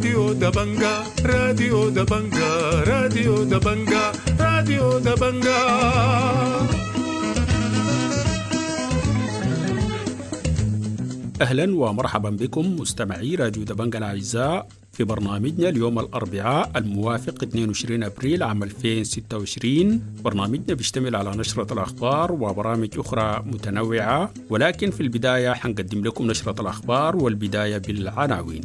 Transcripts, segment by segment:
راديو دبنجا راديو دبنجا راديو دبنجا راديو دبنجا. أهلا ومرحبا بكم مستمعي راديو دبنجا الأعزاء في برنامجنا اليوم الأربعاء الموافق 22 أبريل عام 2026. برنامجنا بيشتمل على نشرة الأخبار وبرامج أخرى متنوعة، ولكن في البداية حنقدم لكم نشرة الأخبار والبداية بالعناوين.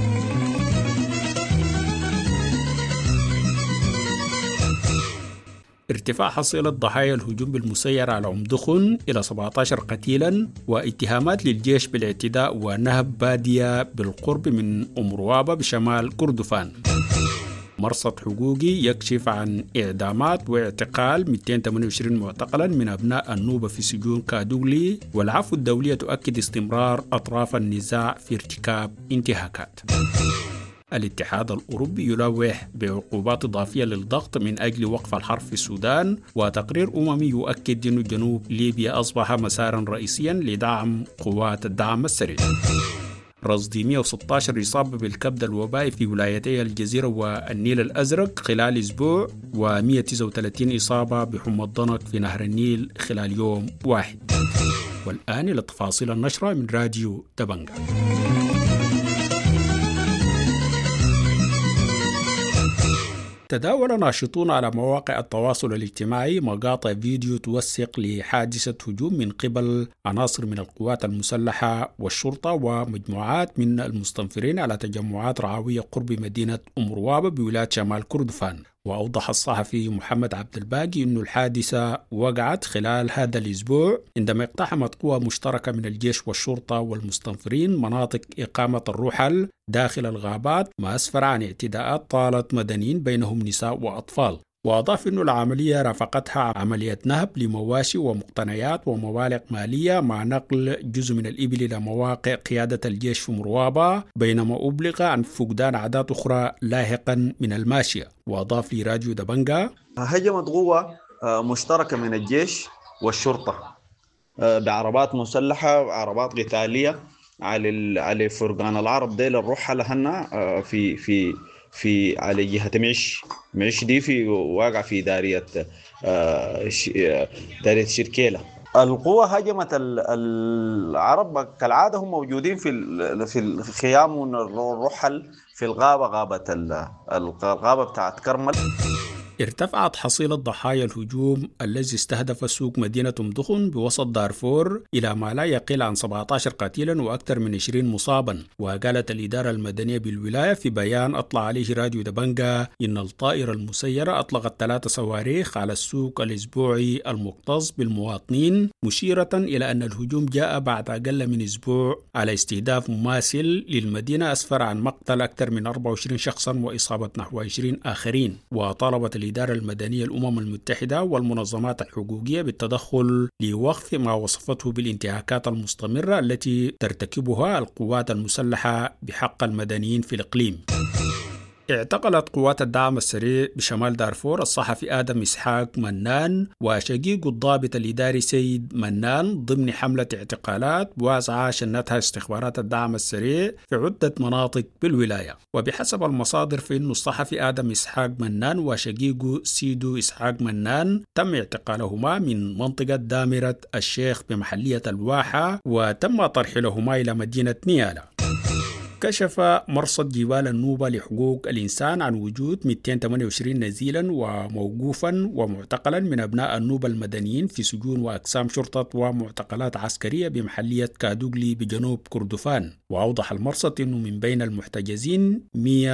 ارتفاع حصيلة ضحايا الهجوم بالمسيرة على دخن إلى 17 قتيلا، واتهامات للجيش بالاعتداء ونهب بادية بالقرب من روابة بشمال كردفان. مرصد حقوقي يكشف عن إعدامات واعتقال 228 معتقلا من أبناء النوبة في سجون كادوغلي، والعفو الدولية تؤكد استمرار أطراف النزاع في ارتكاب انتهاكات. الاتحاد الأوروبي يلوح بعقوبات إضافية للضغط من أجل وقف الحرب في السودان، وتقرير أممي يؤكد أن جنوب ليبيا أصبح مسارا رئيسيا لدعم قوات الدعم السريع. رصد 116 إصابة بالكبد الوبائي في ولايتي الجزيرة والنيل الأزرق خلال أسبوع، و139 إصابة بحمى الضنك في نهر النيل خلال يوم واحد. والآن إلى تفاصيل النشرة من راديو دبنجا. تداول ناشطون على مواقع التواصل الاجتماعي مقاطع فيديو توثق لحادثة هجوم من قبل عناصر من القوات المسلحة والشرطة ومجموعات من المستنفرين على تجمعات رعوية قرب مدينة روابة بولاية شمال كردفان. وأوضح الصحفي محمد عبد الباقي أن الحادثة وقعت خلال هذا الأسبوع عندما اقتحمت قوى مشتركة من الجيش والشرطة والمستنفرين مناطق إقامة الرحل داخل الغابات، ما أسفر عن اعتداءات طالت مدنيين بينهم نساء وأطفال. وأضاف أن العملية رافقتها عملية نهب لمواشي ومقتنيات ومبالغ مالية مع نقل جزء من الإبل إلى مواقع قيادة الجيش في مروابة، بينما أبلغ عن فقدان أعداد أخرى لاحقا من الماشية. وأضاف لي راديو دبنجا: هجمت قوة مشتركة من الجيش والشرطة بعربات مسلحة وعربات قتالية على فرقان العرب ديل الرحل هنا في على جهة معش دي في واقع في دارية شركيلة. القوة هجمت العرب كالعادة، هم موجودين في الخيام الرحل في الغابة بتاعت كرمل. ارتفعت حصيلة ضحايا الهجوم الذي استهدف سوق مدينة دخن بوسط دارفور إلى ما لا يقل عن 17 قتيلا وأكثر من 20 مصابا. وقالت الإدارة المدنية بالولاية في بيان أطلع عليه راديو دبنجا إن الطائرة المسيرة أطلقت 3 صواريخ على السوق الأسبوعي المكتظ بالمواطنين، مشيرة إلى أن الهجوم جاء بعد أقل من أسبوع على استهداف مماثل للمدينة أسفر عن مقتل أكثر من 24 شخصا وإصابة نحو 20 آخرين. وطلبت الإدارة المدنية الأمم المتحدة والمنظمات الحقوقية بالتدخل لوقف ما وصفته بالانتهاكات المستمرة التي ترتكبها القوات المسلحة بحق المدنيين في الإقليم. اعتقلت قوات الدعم السريع بشمال دارفور الصحفي آدم إسحاق منان وشقيق الضابط الإداري سيد منان ضمن حملة اعتقالات واسعة شنتها استخبارات الدعم السريع في عدة مناطق بالولاية. وبحسب المصادر فإن الصحفي آدم إسحاق منان وشقيقه سيدو إسحاق منان تم اعتقالهما من منطقة دامرة الشيخ بمحلية الواحة، وتم ترحيلهما إلى مدينة نيالا. كشف مرصد جبال النوبة لحقوق الإنسان عن وجود 228 نزيلا وموقوفا ومعتقلا من أبناء النوبة المدنيين في سجون وأقسام شرطة ومعتقلات عسكرية بمحلية كادوغلي بجنوب كردفان. وأوضح المرصد أنه من بين المحتجزين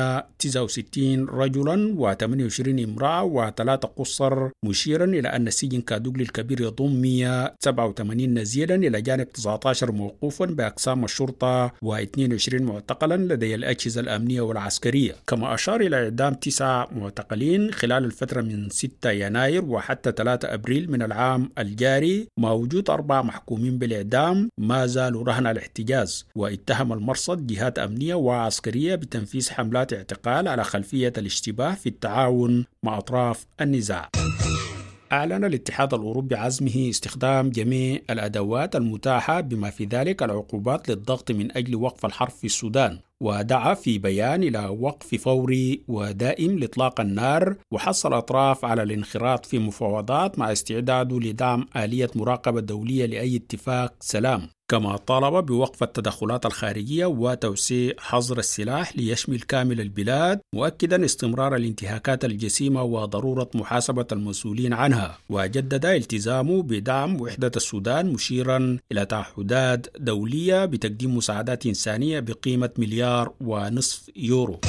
169 رجلا و28 امرأة و3 قصر، مشيرا إلى أن سجن كادوغلي الكبير يضم 187 نزيلا إلى جانب 19 موقوفا بأقسام الشرطة و22 معتقلا لدي الأجهزة الأمنية والعسكرية. كما أشار إلى إعدام 9 معتقلين خلال الفترة من 6 يناير وحتى 3 أبريل من العام الجاري، مع وجود 4 محكومين بالإعدام ما زالوا رهن الاحتجاز. واتهم المرصد جهات أمنية وعسكرية بتنفيذ حملات اعتقال على خلفية الاشتباه في التعاون مع أطراف النزاع. أعلن الاتحاد الأوروبي عزمه استخدام جميع الأدوات المتاحة بما في ذلك العقوبات للضغط من أجل وقف الحرب في السودان، ودعا في بيان إلى وقف فوري ودائم لإطلاق النار، وحث الأطراف على الانخراط في مفاوضات مع استعداده لدعم آلية مراقبة دولية لأي اتفاق سلام. كما طالب بوقف التدخلات الخارجية وتوسيع حظر السلاح ليشمل كامل البلاد، مؤكدا استمرار الانتهاكات الجسيمة وضرورة محاسبة المسؤولين عنها، وجدد التزامه بدعم وحدة السودان، مشيرا إلى تعهدات دولية بتقديم مساعدات إنسانية بقيمة 1.5 مليار يورو.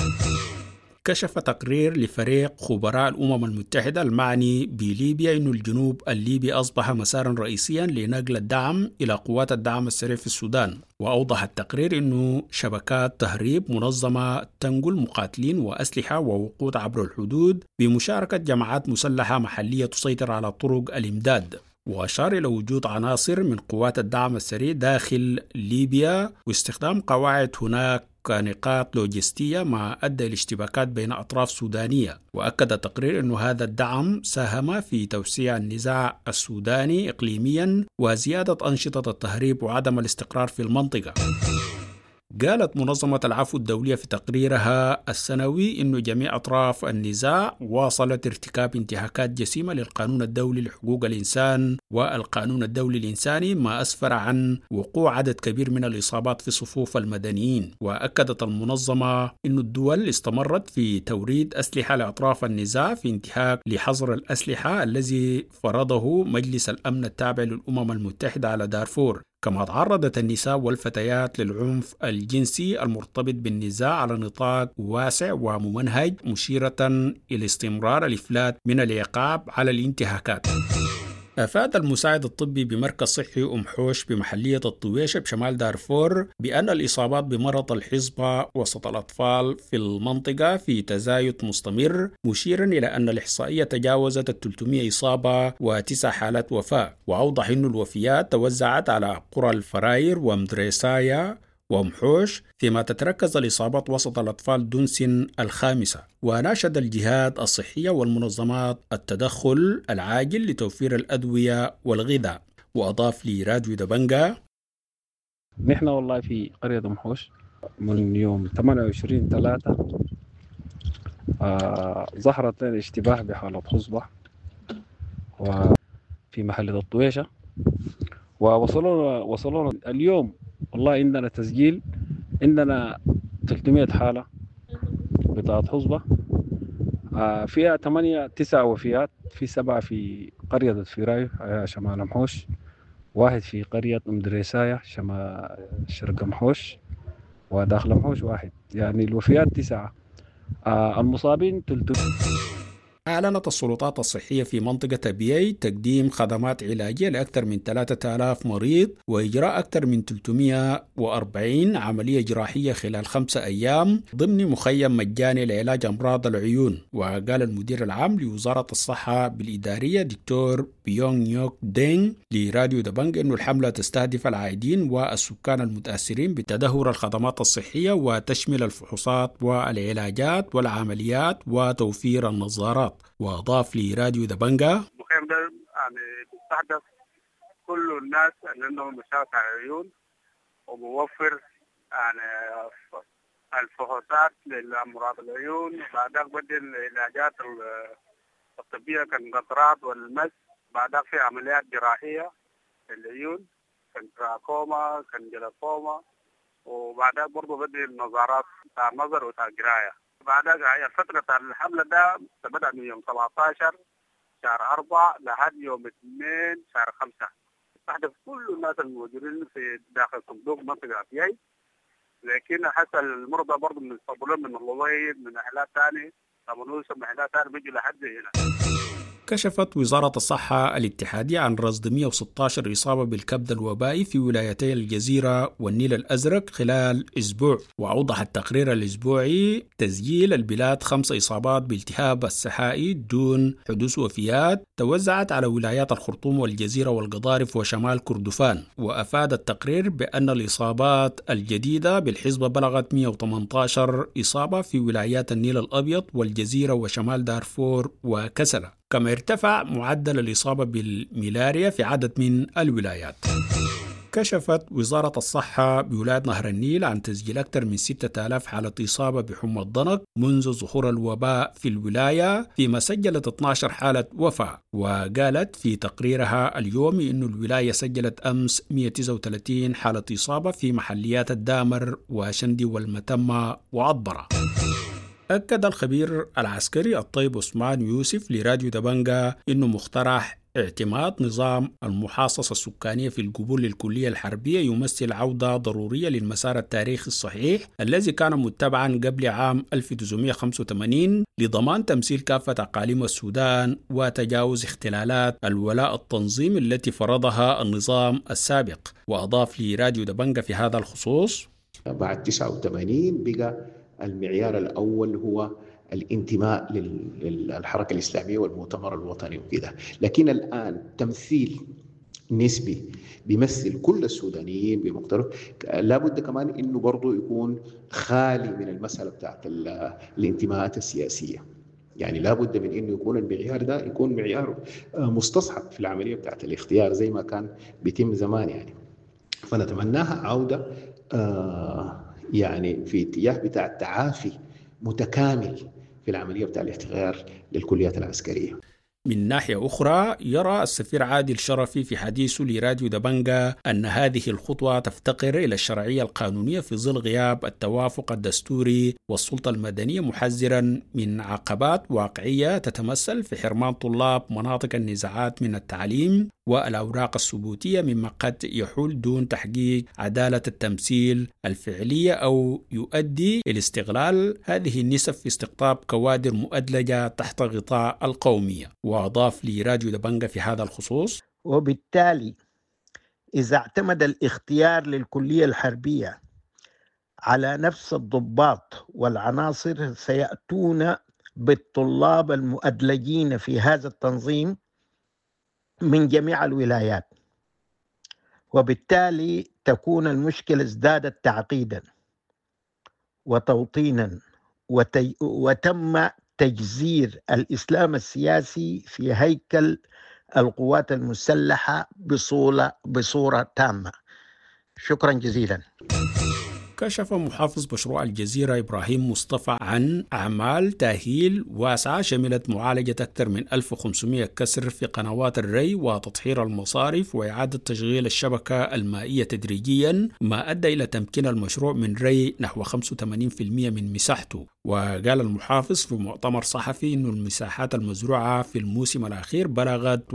كشف تقرير لفريق خبراء الأمم المتحدة المعني بليبيا أن الجنوب الليبي أصبح مسارا رئيسيا لنقل الدعم إلى قوات الدعم السريع في السودان. وأوضح التقرير أن شبكات تهريب منظمة تنقل مقاتلين وأسلحة ووقود عبر الحدود بمشاركة جماعات مسلحة محلية تسيطر على طرق الإمداد، وأشار إلى وجود عناصر من قوات الدعم السريع داخل ليبيا واستخدام قواعد هناك كنقاط لوجستية ما أدى إلى اشتباكات بين أطراف سودانية. وأكد التقرير أن هذا الدعم ساهم في توسيع النزاع السوداني إقليميا وزيادة أنشطة التهريب وعدم الاستقرار في المنطقة. قالت منظمة العفو الدولية في تقريرها السنوي أن جميع أطراف النزاع واصلت ارتكاب انتهاكات جسيمة للقانون الدولي لحقوق الإنسان والقانون الدولي الإنساني، ما أسفر عن وقوع عدد كبير من الإصابات في صفوف المدنيين. وأكدت المنظمة أن الدول استمرت في توريد أسلحة لأطراف النزاع في انتهاك لحظر الأسلحة الذي فرضه مجلس الأمن التابع للأمم المتحدة على دارفور. كما تعرضت النساء والفتيات للعنف الجنسي المرتبط بالنزاع على نطاق واسع وممنهج، مشيرة إلى استمرار الإفلات من العقاب على الانتهاكات. أفاد المساعد الطبي بمركز صحي حوش بمحلية الطويشة بشمال دارفور بأن الإصابات بمرض الحصبة وسط الأطفال في المنطقة في تزايد مستمر، مشيرا إلى أن الإحصائية تجاوزت 300 إصابة و9 حالات وفاة. وأوضح أن الوفيات توزعت على قرى الفراير ومدرسايا ومحوش، فيما تتركز الإصابات وسط الأطفال دونسن الخامسة. وناشد الجهات الصحية والمنظمات التدخل العاجل لتوفير الأدوية والغذاء. وأضاف لي راديو دبنجا: نحن والله في قرية محوش من يوم 28/3 ظهرت لنا اشتباه بحالة حصبة وفي محلة الطويشة، ووصلونا اليوم والله عندنا تسجيل، عندنا 300 حالة بطاقة حصبة، فيها 9 وفيات، في 7 في قرية الفراي شمال محوش، 1 في قرية مدرسايا شرق محوش، وداخل محوش 1، يعني الوفيات 9. المصابين 300. أعلنت السلطات الصحية في منطقة بيي تقديم خدمات علاجية لأكثر من 3000 مريض وإجراء أكثر من 340 عملية جراحية خلال 5 أيام ضمن مخيم مجاني لعلاج أمراض العيون. وقال المدير العام لوزارة الصحة بالإدارية دكتور بيونغ نيوك دينغ لراديو دبنج أن الحملة تستهدف العائدين والسكان المتأثرين بتدهور الخدمات الصحية وتشمل الفحوصات والعلاجات والعمليات وتوفير النظارات. وأضاف لي راديو دبنجا: المخيم ده يعني بيستهدف كل الناس اللي عندهم مشاكل عيون، وبوفر يعني الفحوصات للأمراض العيون، وبعدها بدي العلاجات الطبية كالقطرات والمس، بعدها في عمليات جراحية للعيون كالتراكوما كالجلاكوما، وبعدها برضه بدي النظارات بتاع النظر وبتاع القراية. بعدها هي فترة الحملة ده بدأ من يوم 17 شهر 4 لحد يوم 2 شهر 5. تستهدف كل الناس الموجودين في داخل صندوق منطقة بيي، لكن حتى المرضى برضه من الصبرون من الوضيد من محلات ثانية طبنوسة محلات ثانية بيجوا لحد هنا. كشفت وزارة الصحة الاتحادية عن رصد 116 إصابة بالكبد الوبائي في ولايتي الجزيرة والنيل الأزرق خلال أسبوع. وأوضح التقرير الأسبوعي تسجيل البلاد 5 إصابات بالتهاب السحائي دون حدوث وفيات توزعت على ولايات الخرطوم والجزيرة والقضارف وشمال كردفان. وأفاد التقرير بأن الإصابات الجديدة بالحصبة بلغت 118 إصابة في ولايات النيل الأبيض والجزيرة وشمال دارفور وكسلة. كما ارتفع معدل الإصابة بالملاريا في عدد من الولايات. كشفت وزارة الصحة بولاية نهر النيل عن تسجيل أكثر من 6000 حالة إصابة بحمى الضنك منذ ظهور الوباء في الولاية، فيما سجلت 12 حالة وفاة. وقالت في تقريرها اليومي أن الولاية سجلت أمس 139 حالة إصابة في محليات الدامر وشندي والمتمة وعطبرة. أكد الخبير العسكري الطيب عثمان يوسف لراديو دبنجا أنه مقترح اعتماد نظام المحاصصة السكانية في القبول للكلية الحربية يمثل عودة ضرورية للمسار التاريخي الصحيح الذي كان متبعا قبل عام 1985 لضمان تمثيل كافة أقاليم السودان وتجاوز اختلالات الولاء التنظيمي التي فرضها النظام السابق. وأضاف لراديو دبنجا في هذا الخصوص: بعد 89 بقى المعيار الأول هو الانتماء للحركة الإسلامية والمؤتمر الوطني وكذا، لكن الآن تمثيل نسبي بيمثل كل السودانيين بمقترف. لابد كمان إنه برضو يكون خالي من المسألة بتاعت الانتماءات السياسية، يعني لابد من إنه يكون المعيار ده يكون معيار مستصحب في العملية بتاعت الاختيار زي ما كان بيتم زمان يعني. فنتمناها عودة يعني في اتجاه بتاع التعافي متكامل في العملية بتاع الاختيار للكليات العسكرية. من ناحية أخرى، يرى السفير عادل شرفي في حديثه لراديو دبنجا أن هذه الخطوة تفتقر إلى الشرعية القانونية في ظل غياب التوافق الدستوري والسلطة المدنية، محذرا من عقبات واقعية تتمثل في حرمان طلاب مناطق النزاعات من التعليم والأوراق الثبوتية، مما قد يحول دون تحقيق عدالة التمثيل الفعلية أو يؤدي إلى استغلال هذه النسب في استقطاب كوادر مؤدلجة تحت غطاء القومية. وأضاف لراديو دبنجا في هذا الخصوص: وبالتالي إذا اعتمد الاختيار للكلية الحربية على نفس الضباط والعناصر سيأتون بالطلاب المؤدلجين في هذا التنظيم من جميع الولايات، وبالتالي تكون المشكلة ازدادت تعقيدا وتوطينا، وتم تجزير الإسلام السياسي في هيكل القوات المسلحة بصورة تامة. شكرا جزيلا. كشف محافظ مشروع الجزيرة إبراهيم مصطفى عن أعمال تأهيل واسعة شملت معالجة أكثر من 1500 كسر في قنوات الري وتطهير المصارف وإعادة تشغيل الشبكة المائية تدريجيا، ما أدى إلى تمكين المشروع من ري نحو 85% من مساحته. وقال المحافظ في مؤتمر صحفي أن المساحات المزروعة في الموسم الأخير بلغت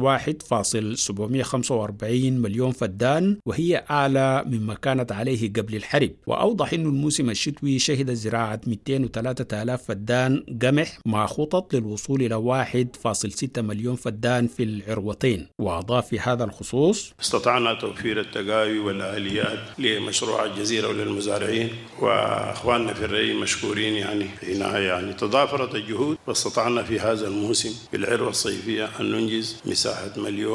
1.745 مليون فدان، وهي أعلى مما كانت عليه قبل الحرب. وأوضح أن الموسم الشتوي شهد زراعة 203,000 فدان قمح مع خطط للوصول إلى 1.6 مليون فدان في العروتين. وأضاف في هذا الخصوص: استطعنا توفير التقاوي والآليات لمشروع الجزيرة وللمزارعين، وأخواننا في الري مشكورين يعني في النهاية. يعني تضافرت الجهود واستطعنا في هذا الموسم بالعروة الصيفية أن ننجز مساحة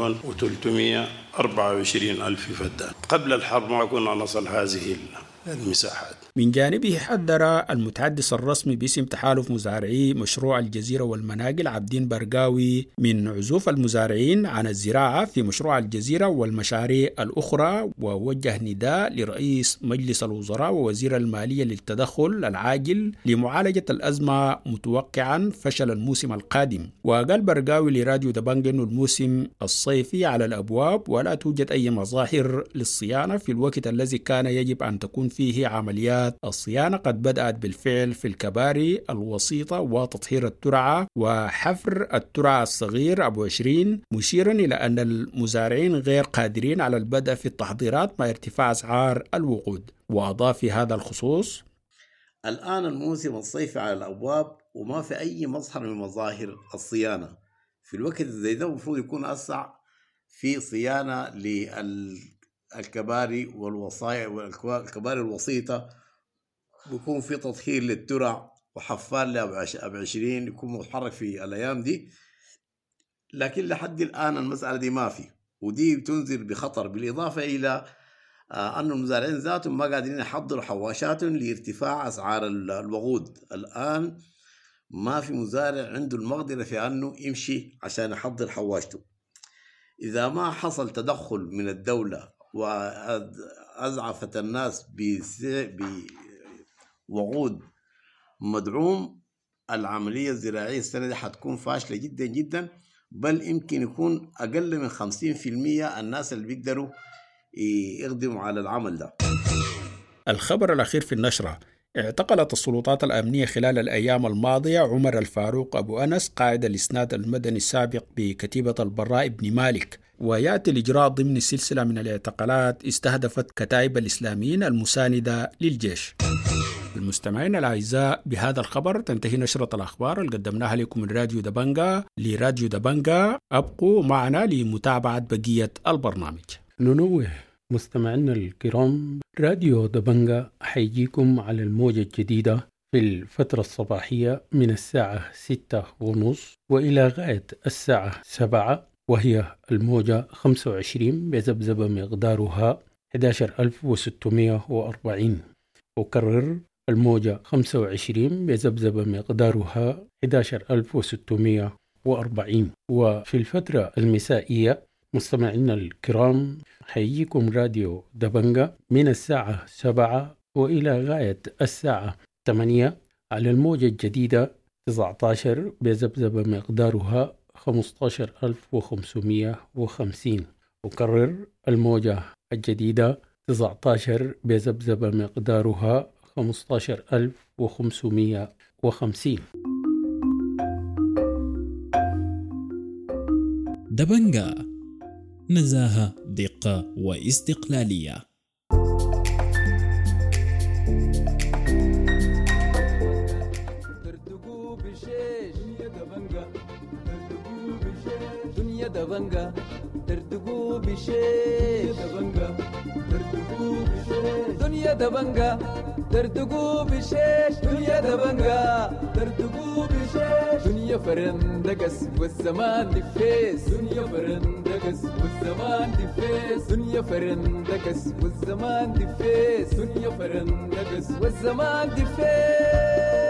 1,324,000 فدان. قبل الحرب ما كنا نصل هذه المساحات. من جانبه حذر المتحدث الرسمي باسم تحالف مزارعي مشروع الجزيرة والمناقل عبدين برقاوي من عزوف المزارعين عن الزراعة في مشروع الجزيرة والمشاريع الأخرى، ووجه نداء لرئيس مجلس الوزراء ووزير المالية للتدخل العاجل لمعالجة الأزمة متوقعا فشل الموسم القادم. وقال برقاوي لراديو دبنجا أن الموسم الصيفي على الأبواب ولا توجد أي مظاهر للصيانة في الوقت الذي كان يجب أن تكون فيه عمليات الصيانة قد بدأت بالفعل في الكباري الوسيطة وتطهير الترعة وحفر الترعة الصغير أبو 20، مشيرا إلى أن المزارعين غير قادرين على البدء في التحضيرات مع ارتفاع أسعار الوقود. وأضاف في هذا الخصوص: الآن الموسم الصيفي على الأبواب وما في أي مظهر من مظاهر الصيانة. في الوقت زي ده المفروض يكون أسرع في صيانة للكباري والوصايا والكباري الوسيطة، بيكون في تطهير للترع وحفار لأب 20 يكون متحرك في الأيام دي، لكن لحد الآن المسألة دي ما في، ودي بتنذر بخطر. بالإضافة إلى أن المزارعين ذاتهم ما قادرين يحضروا حواشاتهم لارتفاع أسعار الوقود. الآن ما في مزارع عنده المقدرة في أنه يمشي عشان يحضر حواشته. إذا ما حصل تدخل من الدولة وأزعفت الناس بوعود مدعوم، العملية الزراعية السنة دي حتكون فاشلة جدا جدا، بل يمكن يكون أقل من 50% الناس اللي بيقدروا يخدموا على العمل ده. الخبر الأخير في النشرة: اعتقلت السلطات الأمنية خلال الأيام الماضية عمر الفاروق أبو أنس قائد الإسناد المدني السابق بكتيبة البراء بن مالك، ويأتي الإجراء ضمن سلسلة من الاعتقالات استهدفت كتائب الإسلاميين المساندة للجيش. المستمعين الأعزاء، بهذا الخبر تنتهي نشرة الأخبار اللي قدمناها لكم من راديو دبنجا لراديو دبنجا. أبقوا معنا لمتابعة بقية البرنامج. ننوه مستمعينا الكرام، راديو دبنجا حيجيكم على الموجة الجديدة في الفترة الصباحية من الساعة 6:30 وإلى غاية الساعة 7، وهي الموجة 25 بذبذبة مقدارها 11640. أكرر، الموجة 25 بذبذبة مقدارها 11640. وفي الفترة المسائية مستمعينا الكرام حيجيكم راديو دبنجا من الساعة 7 وإلى غاية الساعة 8 على الموجة الجديدة 19 بذبذبة مقدارها 15550. أكرر، الموجة الجديدة 19 بذبذبة مقدارها 15550. دبنجا، نزاهة، دقة واستقلالية. دنيا دبنجا ترتقو بشيش، دنيا دبنجا ترتقو بشيش، دنيا دبنجا ترتقو بشيش، دنيا فرندقس والزمان دفيس، دنيا فرندقس والزمان دفيس، دنيا فرندقس والزمان دفيس، دنيا فرندقس والزمان دفيس.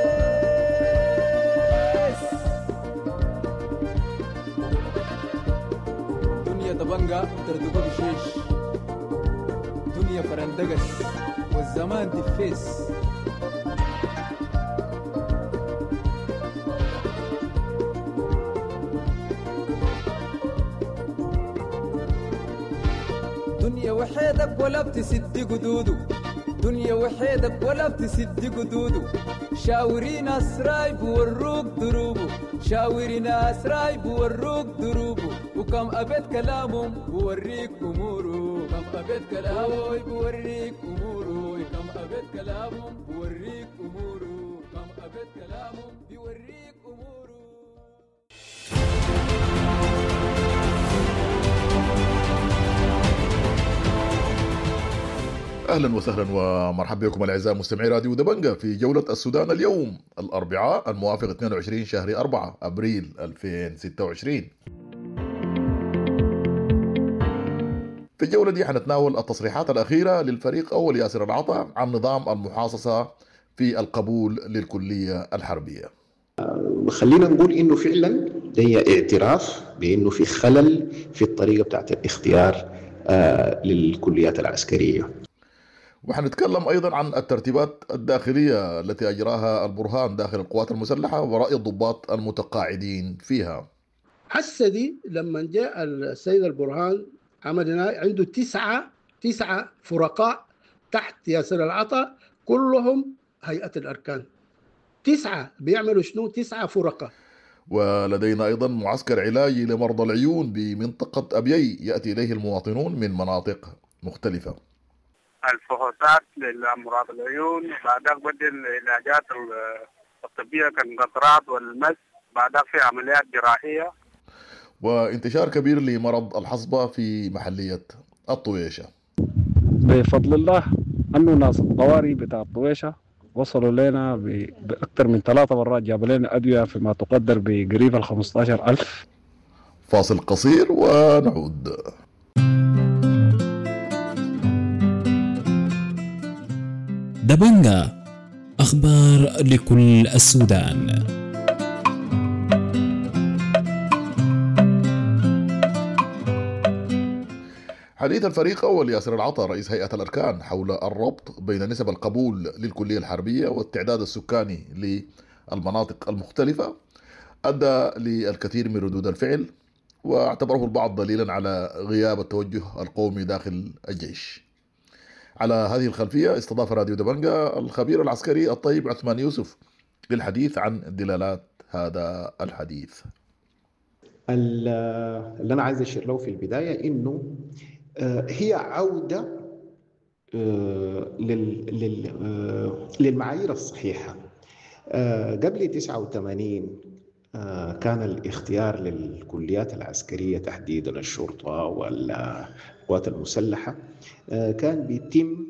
دبنجا تردقو بشيش، دنيا فرندقس والزمان دفيس. دنيا وحيدك ولا بتسد قدودو، دنيا وحيدك ولا بتسد قدودو، شاوري ناس رايب وروك دروبو، شاوري ناس رايب وروك دروبو، وكم أبد كلامهم بوريك أمورو، كم أبد كلامهم بوريك أمورو، كم أبد كلامهم بوريك أمورو، كم أبد كلامهم بوريك أمورو. أهلا وسهلا ومرحبا بكم الأعزاء مستمعي راديو دبنجا في جولة السودان اليوم الأربعاء الموافق 22 شهر 4 أبريل 2026. في الجولة دي حنتناول التصريحات الأخيرة للفريق أول ياسر العطا عن نظام المحاصصة في القبول للكلية الحربية. خلينا نقول إنه فعلا ده اعتراف بإنه في خلل في الطريقة بتاعت الاختيار للكليات العسكرية. وحنتكلم أيضا عن الترتيبات الداخلية التي أجراها البرهان داخل القوات المسلحة ورأي الضباط المتقاعدين فيها. حسة دي لما جاء السيد البرهان عملنا عنده تسعة فرقاء تحت ياسر العطا، كلهم هيئة الأركان، 9 بيعملوا شنو؟ 9 فرقة. ولدينا أيضا معسكر علاجي لمرضى العيون بمنطقة أبيي يأتي إليه المواطنون من مناطق مختلفة. الفحوصات لأمراض العيون، بعدك بدل العلاجات الطبية كالقطرات والمس، بعدك في عمليات جراحية. وانتشار كبير لمرض الحصبة في محلية الطويشة. بفضل الله أنه ناس الطوارئ بتاع الطويشة وصلوا لنا بأكثر من 3 مرات، جابوا لنا أدوية فيما تقدر بقريب 15,000. فاصل قصير ونعود. دبنجا، أخبار لكل السودان. حديث الفريق أول ياسر العطا رئيس هيئة الأركان حول الربط بين نسب القبول للكلية الحربية والتعداد السكاني للمناطق المختلفة أدى للكثير من ردود الفعل، واعتبره البعض دليلا على غياب التوجه القومي داخل الجيش. على هذه الخلفية استضاف راديو دبنجة الخبير العسكري الطيب عثمان يوسف للحديث عن دلالات هذا الحديث. اللي أنا عايز أشير له في البداية إنه هي عودة للمعايير الصحيحة. قبل 89 كان الاختيار للكليات العسكرية تحديدا الشرطة والقوات المسلحة كان بيتم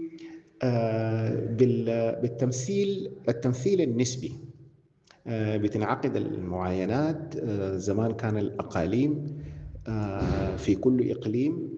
التمثيل النسبي. بتنعقد المعاينات. زمان كان الأقاليم في كل إقليم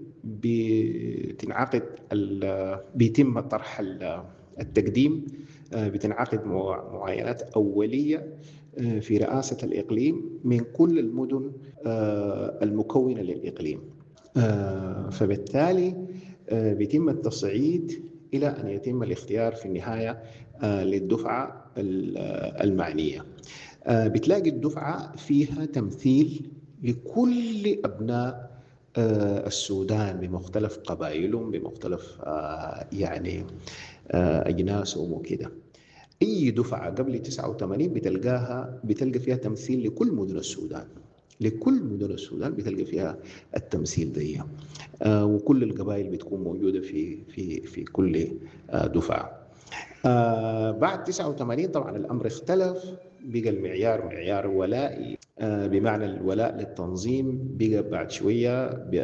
بيتم طرح التقديم. بتنعقد معاينات أولية في رئاسة الإقليم من كل المدن المكونة للإقليم. فبالتالي بيتم التصعيد إلى أن يتم الاختيار في النهاية للدفعة المعنية. بتلاقي الدفعة فيها تمثيل لكل أبناء السودان بمختلف قبائلهم، بمختلف يعني أجناسهم وكده. أي دفعة قبل 89 بتلقى فيها تمثيل لكل مدن السودان. لكل مدن السودان بتلقى فيها التمثيل دي، وكل القبائل بتكون موجودة في كل دفعة. بعد 89 طبعا الأمر اختلف، بقى المعيار معيار ولائي، بمعنى الولاء للتنظيم بقى بعد شوية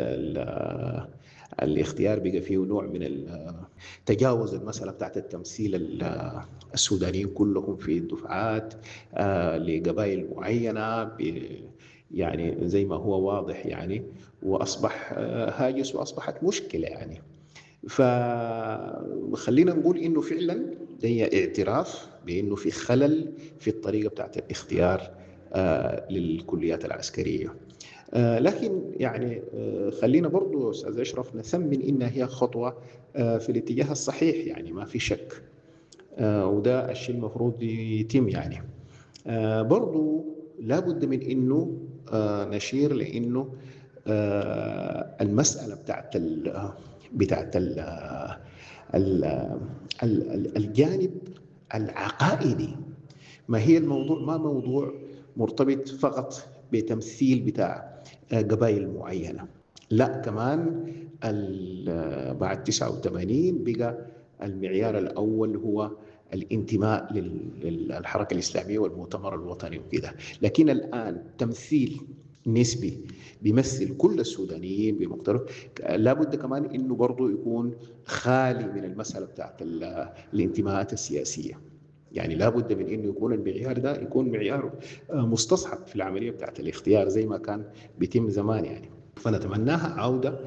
الاختيار بقى فيه نوع من تجاوز المسألة بتاعت التمثيل السودانيين كلهم في الدفعات لقبائل معينة، يعني زي ما هو واضح يعني، وأصبح هاجس وأصبحت مشكلة يعني. فخلينا نقول إنه فعلا هي اعتراف بإنه في خلل في الطريقة بتاعت الاختيار للكليات العسكرية. لكن يعني خلينا برضو أستاذ أشرف نثمن إنها هي خطوة في الاتجاه الصحيح، يعني ما في شك، وده الشيء المفروض يتم يعني. برضو لابد من إنه نشير لإنه المسألة بتاعت الجانب العقائدي، ما هي الموضوع ما موضوع مرتبط فقط بتمثيل بتاع قبائل معينة، لا كمان بعد 89 بقى المعيار الأول هو الانتماء للحركة الإسلامية والمؤتمر الوطني وكده. لكن الآن تمثيل نسبي بيمثل كل السودانيين بمختلف، لابد كمان إنه برضو يكون خالي من المسألة بتاعت الانتماءات السياسية. يعني لابد من إنه يكون المعيار ده يكون معيار مستصحب في العملية بتاعت الاختيار زي ما كان بيتم زمان يعني. فنتمناها عودة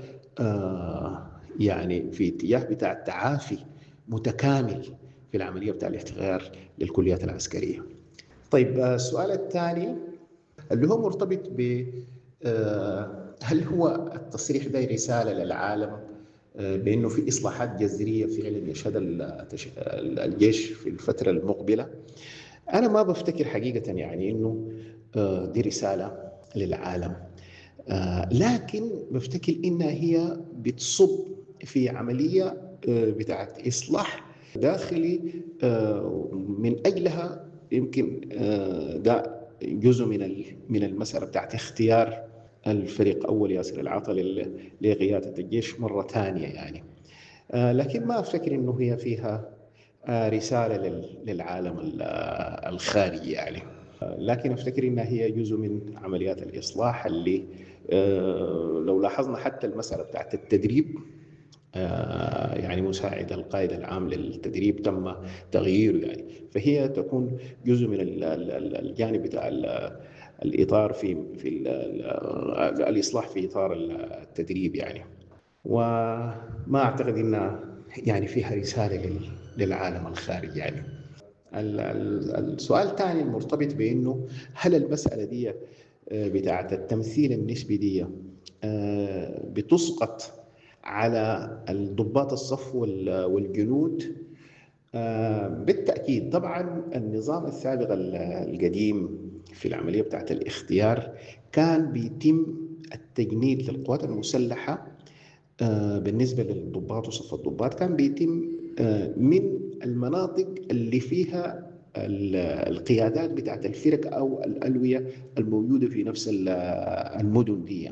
يعني في اتجاه بتاع التعافي متكامل في العملية بتاع الاختيار للكليات العسكرية. طيب السؤال الثاني اللي هو مرتبط ب هل هو التصريح ده رسالة للعالم بأنه في إصلاحات جذرية فعلا يشهدها الجيش في الفترة المقبلة؟ أنا ما بفتكر حقيقة يعني إنه دي رسالة للعالم، لكن بفتكر إنها هي بتصب في عملية بتاعت إصلاح داخلي من أجلها يمكن ده جزء من المسألة بتاعت اختيار الفريق أول ياسر العطا لقيادة الجيش مرة ثانية يعني. لكن ما أفتكر إنه هي فيها رسالة للعالم الخارجي يعني. لكن أفتكر إنها هي جزء من عمليات الإصلاح اللي لو لاحظنا حتى المسألة بتاعت التدريب، يعني مساعد القائد العام للتدريب تم تغييره يعني، فهي تكون جزء من الجانب بتاع الإطار في الإصلاح في إطار التدريب يعني. وما أعتقد إنها يعني فيها رسالة للعالم الخارجي يعني. السؤال الثاني المرتبط بأنه هل المسألة دي بتاعت التمثيل النسبي دي بتسقط على الضباط الصف والجنود. بالتأكيد طبعا النظام السابق القديم في العملية بتاعت الاختيار كان بيتم التجنيد للقوات المسلحة بالنسبة للضباط وصف الضباط، كان بيتم من المناطق اللي فيها القيادات بتاعت الفرق أو الألوية الموجودة في نفس المدن دي.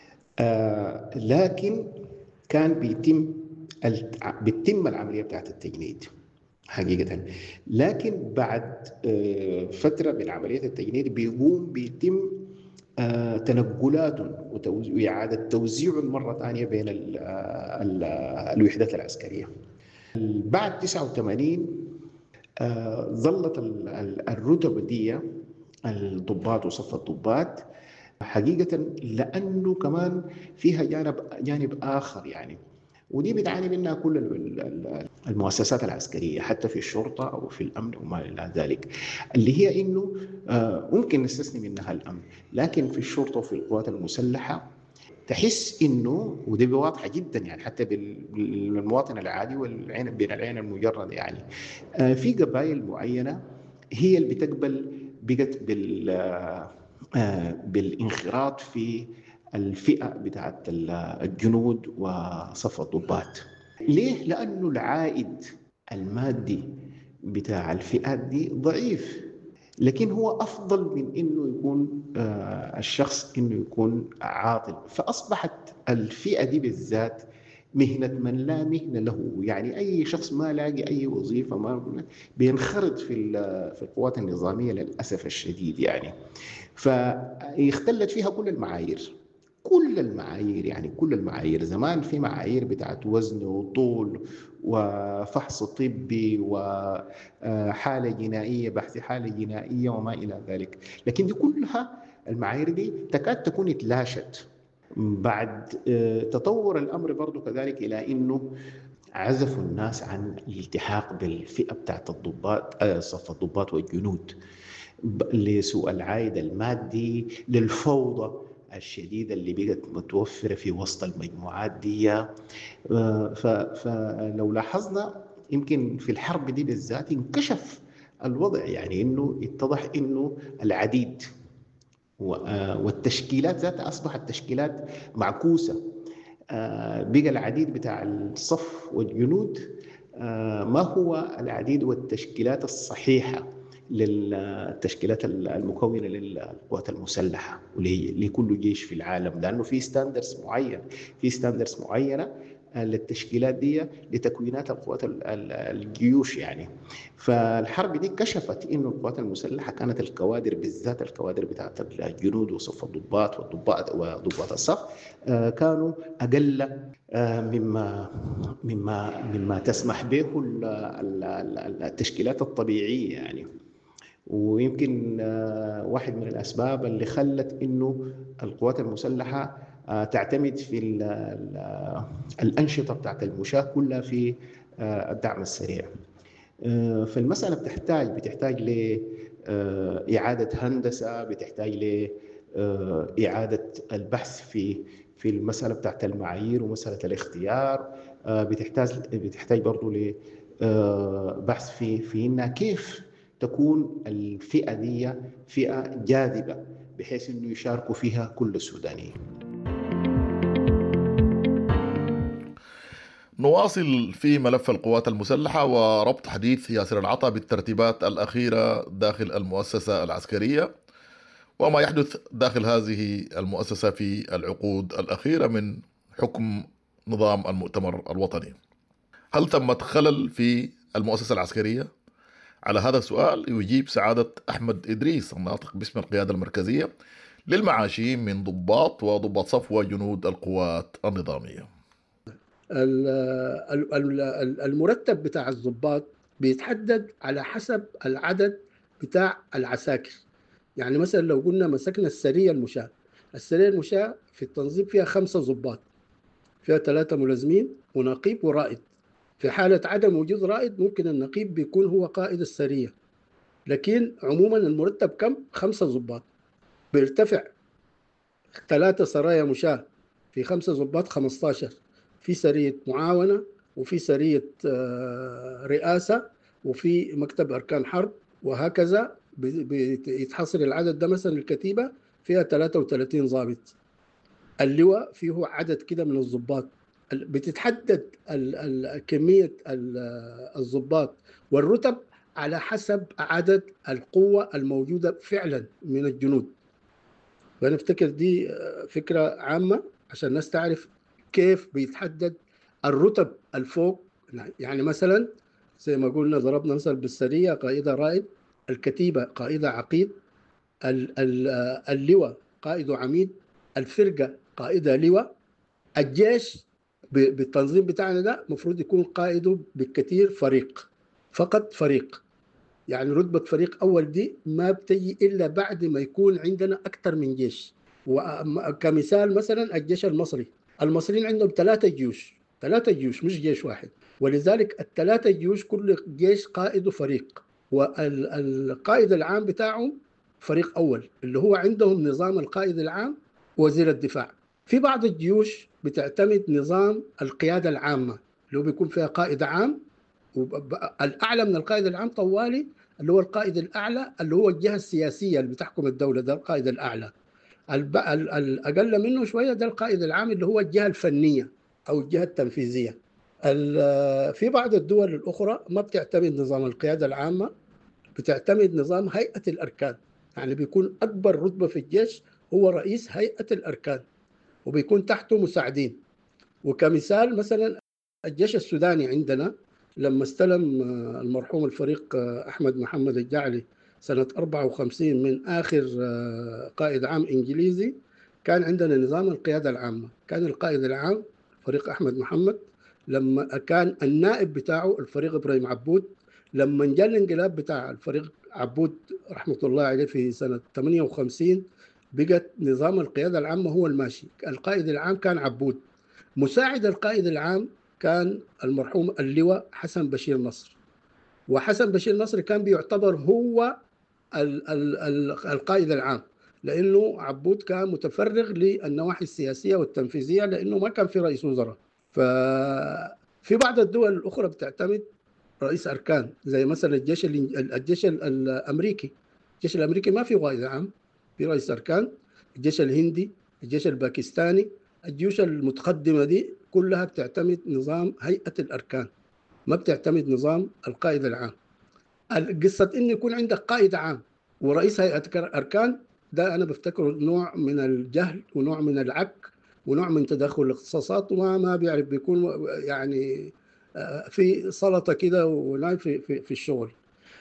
لكن كان بيتم العملية بتاعت التجنيد حقيقة. لكن بعد فترة من عملية التجنيد بيتم تنقلات وإعادة توزيع مرة ثانية بين الوحدات العسكرية. بعد 89 ظلت الرتب دي الضباط وصف الضباط حقيقة، لأنه كمان فيها جانب آخر يعني، ودي بتعاني منها كل المؤسسات العسكرية حتى في الشرطة أو في الأمن وما إلى ذلك، اللي هي إنه ممكن نستثني منها الأمن، لكن في الشرطة وفي القوات المسلحة تحس إنه، ودي واضحة جدا يعني حتى بالمواطن العادي والعين بين العين المجرد يعني، في قبائل معينة هي اللي بتقبل بقت بالانخراط في الفئة بتاعت الجنود وصف الضباط. ليه؟ لأنه العائد المادي بتاع الفئات دي ضعيف، لكن هو أفضل من إنه يكون الشخص إنه يكون عاطل. فأصبحت الفئة دي بالذات مهنة من لا مهنة له، يعني أي شخص ما لاقي أي وظيفة ما بينخرط في القوات النظامية للأسف الشديد يعني. فاختلت فيها كل المعايير يعني كل المعايير. زمان في معايير بتاعت وزن وطول وفحص طبي وحالة جنائية، بحث حالة جنائية وما إلى ذلك، لكن دي كلها المعايير دي تكاد تكون اتلاشت بعد تطور الأمر برضو كذلك، إلى إنه عزفوا الناس عن الالتحاق بالفئة بتاعت الضباط صف الضباط والجنود لسوء العائد المادي، للفوضى الشديدة اللي بقت متوفرة في وسط المجموعات دي. فلو لاحظنا يمكن في الحرب دي بالذات انكشف الوضع، يعني إنه اتضح إنه العديد والتشكيلات ذاتها أصبحت تشكيلات معكوسة. بقى العديد بتاع الصف والجنود ما هو العديد والتشكيلات الصحيحة للتشكيلات المكونة للقوات المسلحة ولكل جيش في العالم، لأنه في ستاندرز معينة للتشكيلات دي لتكوينات القوات الجيوش يعني. فالحرب دي كشفت إنه القوات المسلحة كانت الكوادر بالذات الكوادر بتاعت الجنود وصف الضباط وضباط الصف كانوا أقل مما تسمح به التشكيلات الطبيعية يعني. ويمكن واحد من الأسباب اللي خلت إنه القوات المسلحة تعتمد في الأنشطة بتاعت المشاة كلها في الدعم السريع. فالمسألة بتحتاج لإعادة هندسة، بتحتاج لإعادة البحث في المسألة بتاعت المعايير ومسألة الاختيار، بتحتاج برضو لبحث في إنها كيف تكون الفئة دي فئة جاذبة بحيث إنه يشاركوا فيها كل السودانيين. نواصل في ملف القوات المسلحة وربط حديث ياسر العطا بالترتيبات الأخيرة داخل المؤسسة العسكرية وما يحدث داخل هذه المؤسسة في العقود الأخيرة من حكم نظام المؤتمر الوطني. هل تمت خلل في المؤسسة العسكرية؟ على هذا السؤال يجيب سعادة أحمد إدريس الناطق باسم القيادة المركزية للمعاشين من ضباط وضباط صف وجنود القوات النظامية. المرتب بتاع الضباط بيتحدد على حسب العدد بتاع العساكر. يعني مثلا لو قلنا مسكنا السرية المشاة في التنظيم فيها 5 ضباط، فيها 3 ملازمين ونقيب ورائد. في حالة عدم وجود رائد ممكن النقيب بيكون هو قائد السرية، لكن عموما المرتب كم؟ 5 ضباط. بيرتفع 3 سرايا مشاة في 5 ضباط 15، في سرية معاونة، وفي سرية رئاسة، وفي مكتب أركان حرب، وهكذا بيتحصل العدد ده. مثلا الكتيبة فيها 33 ضابط، اللواء فيه عدد كده من الضباط. بتتحدد كمية الضباط والرتب على حسب عدد القوة الموجودة فعلا من الجنود. وأنا أفتكر دي فكرة عامة عشان الناس تعرف كيف بيتحدد الرتب الفوق. يعني مثلا زي ما قلنا ضربنا مثل بالسرية قائدة رائد، الكتيبة قائدة عقيد، اللواء قائد عميد، الفرقة قائدة لواء، الجيش بالتنظيم بتاعنا ده مفروض يكون قائده بالكثير فريق، فقط فريق. يعني رتبة فريق أول دي ما بتجي إلا بعد ما يكون عندنا أكثر من جيش. وكمثال مثلا الجيش المصري، المصريين عندهم 3 جيوش مش جيش واحد، ولذلك ال3 جيوش كل جيش قائده فريق، والقائد العام بتاعهم فريق أول اللي هو عندهم نظام القائد العام وزير الدفاع. في بعض الجيوش بتعتمد نظام القيادة العامة اللي هو بيكون فيها قائد عام، الأعلى من القائد العام طوالي اللي هو القائد الأعلى اللي هو الجهة السياسية اللي بتحكم الدولة، ده القائد الأعلى. الأقل منه شوية ده القائد العام اللي هو الجهة الفنية أو الجهة التنفيذية. في بعض الدول الأخرى ما بتعتمد نظام القيادة العامة، بتعتمد نظام هيئة الأركان. يعني بيكون أكبر رتبة في الجيش هو رئيس هيئة الأركان، وبيكون تحته مساعدين. وكمثال مثلا الجيش السوداني عندنا لما استلم المرحوم الفريق أحمد محمد الجعلي سنة 54 من آخر قائد عام إنجليزي، كان عندنا نظام القيادة العامة. كان القائد العام فريق أحمد محمد، لما كان النائب بتاعه الفريق إبراهيم عبود. لما جاء الانقلاب بتاع الفريق عبود رحمة الله عليه في سنة 58 بقت نظام القيادة العامة هو الماشي. القائد العام كان عبود، مساعد القائد العام كان المرحوم اللواء حسن بشير نصر. وحسن بشير نصر كان بيعتبر هو القائد العام، لأنه عبود كان متفرغ للنواحي السياسية والتنفيذية لأنه ما كان في رئيس وزراء. ففي بعض الدول الأخرى بتعتمد رئيس أركان، زي مثلا الجيش الأمريكي. الجيش الأمريكي ما في قائد عام، في رئيس أركان. الجيش الهندي، الجيش الباكستاني، الجيوش المتقدمة دي كلها بتعتمد نظام هيئة الأركان، ما بتعتمد نظام القائد العام. قصة إنه يكون عندك قائد عام ورئيس هيئة أركان ده أنا بفتكره نوع من الجهل ونوع من العك ونوع من تدخل الاختصاصات، وما بيعرف، بيكون يعني في سلطة كده ونايم في الشغل.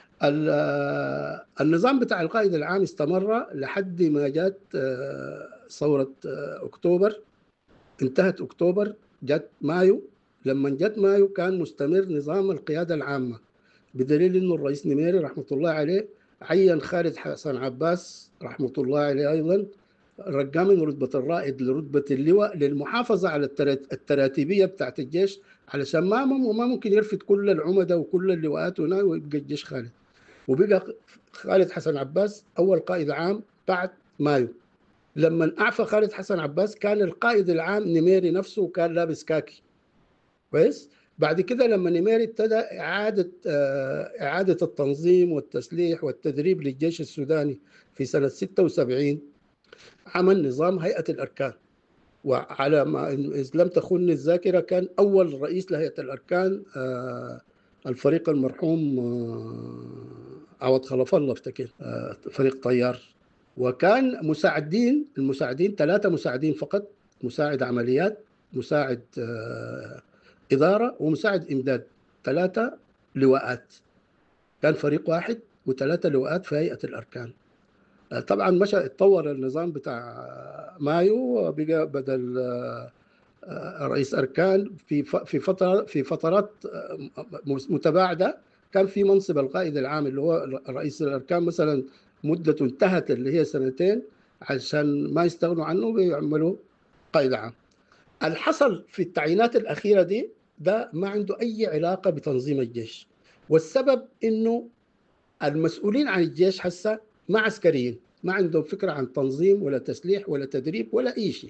النظام بتاع القائد العام استمر لحد ما جات ثورة أكتوبر. انتهت أكتوبر، جات مايو. لما جات مايو كان مستمر نظام القيادة العامة، بدليل إنه الرئيس نميري رحمة الله عليه عين خالد حسن عباس رحمة الله عليه أيضا، رقاه من رتبة الرائد لرتبة اللواء للمحافظة على التراتيبية بتاعت الجيش، علشان ما ممكن يرفض كل العمدة وكل اللواءات هنا ويبقى الجيش خالد. وبقى خالد حسن عباس أول قائد عام بعد مايو. لما أعفى خالد حسن عباس كان القائد العام نميري نفسه وكان لابس كاكي كويس. بعد كده لما نميري ابتدى إعادة التنظيم والتسليح والتدريب للجيش السوداني في سنة 76 عمل نظام هيئة الأركان. وعلى ما إذا لم تخن الذاكرة كان أول رئيس لهيئة الأركان الفريق المرحوم عوض خلف الله افتكر، فريق طيار. وكان المساعدين 3 مساعدين فقط، مساعد عمليات، مساعد إدارة، ومساعد إمداد. 3 لواءات، كان فريق واحد و3 لواءات في هيئة الأركان. طبعا اتطور النظام بتاع مايو، بقى بدل رئيس أركان في فترات متباعدة كان في منصب القائد العام اللي هو رئيس الأركان مثلا مدته انتهت اللي هي 2 عشان ما يستغنوا عنه بيعملوا قائد عام. الحصل في التعيينات الأخيرة دي ده ما عنده أي علاقة بتنظيم الجيش، والسبب إنه المسؤولين عن الجيش حسا ما عسكريين، ما عندهم فكرة عن تنظيم ولا تسليح ولا تدريب ولا أي شيء.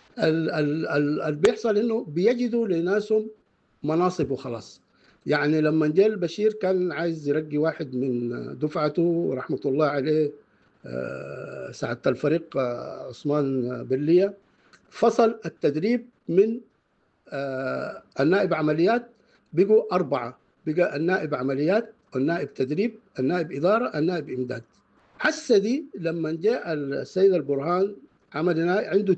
اللي بيحصل انه بيجدوا لناسهم مناصب وخلاص. يعني لما جاء البشير كان عايز يرقي واحد من دفعته رحمه الله عليه سعادة الفريق عثمان بلية، فصل التدريب من النائب عمليات، بقوا 4، بقى النائب عمليات والنائب تدريب النائب إدارة النائب إمداد. حسه دي لما جاء السيد البرهان عمل عنده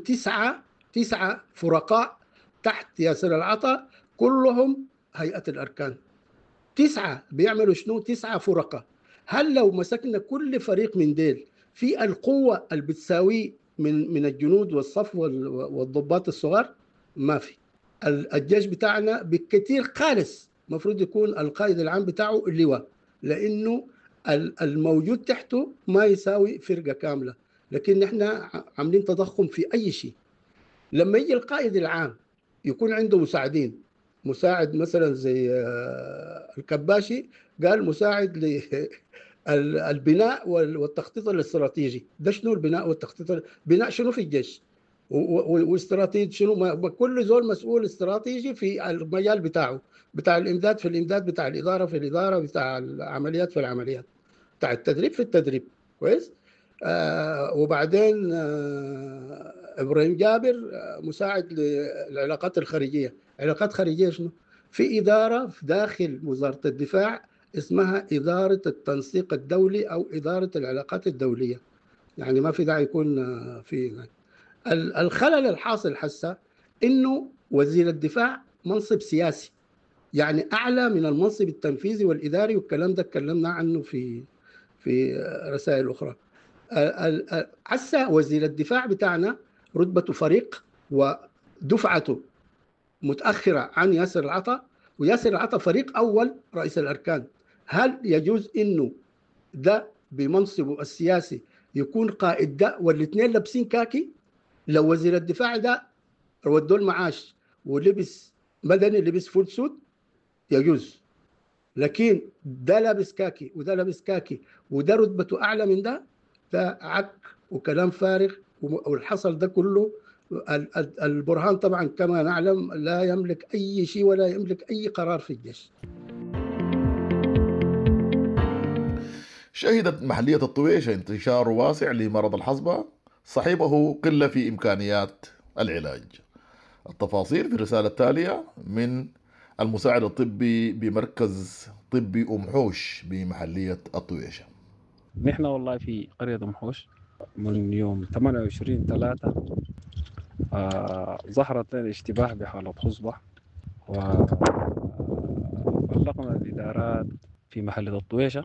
9 فرقاء تحت ياسر العطا، كلهم هيئة الأركان. 9 بيعملوا شنو؟ 9 فرقة. هل لو مسكنا كل فريق من ديل في القوة اللي بتساوي من الجنود والصف والضباط الصغار؟ ما في. الجيش بتاعنا بالكثير خالص مفروض يكون القائد العام بتاعه اللواء، لأنه الموجود تحته ما يساوي فرقة كاملة. لكن نحن عاملين تضخم في أي شيء. لما يجي القائد العام يكون عنده مساعدين، مساعد مثلا زي الكباشي قال مساعد للبناء والتخطيط الاستراتيجي. ده شنو البناء والتخطيط؟ بناء شنو في الجيش واستراتيجي شنو؟ كل زول مسؤول استراتيجي في المجال بتاعه، بتاع الامداد في الامداد، بتاع الاداره في الاداره، بتاع العمليات في العمليات، بتاع التدريب في التدريب. كويس. وبعدين ابراهيم جابر مساعد للعلاقات الخارجيه. علاقات خارجيه شنو؟ في اداره في داخل وزاره الدفاع اسمها اداره التنسيق الدولي او اداره العلاقات الدوليه. يعني ما في داعي يكون في الخلل الحاصل حسا انه وزير الدفاع منصب سياسي، يعني اعلى من المنصب التنفيذي والاداري، والكلام ده اتكلمنا عنه في رسائل اخرى. حسا وزير الدفاع بتاعنا رتبته فريق ودفعته متاخره عن ياسر العطا، وياسر العطا فريق اول رئيس الاركان. هل يجوز انه ده بمنصبه السياسي يكون قائد ده والاثنين لابسين كاكي؟ لو وزير الدفاع ده ودوا المعاش ولبس مدني، لبس فول سود، يجوز. لكن ده لابس كاكي وده لابس كاكي وده رتبته اعلى من ده عك وكلام فارغ. والحصل ده كله البرهان طبعا كما نعلم لا يملك اي شيء ولا يملك اي قرار في الجيش. شهدت محلية الطويشة انتشار واسع لمرض الحصبة صاحبه قلة في إمكانيات العلاج. التفاصيل في الرسالة التالية من المساعد الطبي بمركز طبي أم حوش بمحلية الطويشة. نحن والله في قرية أم حوش من يوم 28/3 ظهرت لنا اشتباه بحالة حصبة، وبلغنا الإدارات في محلية الطويشة،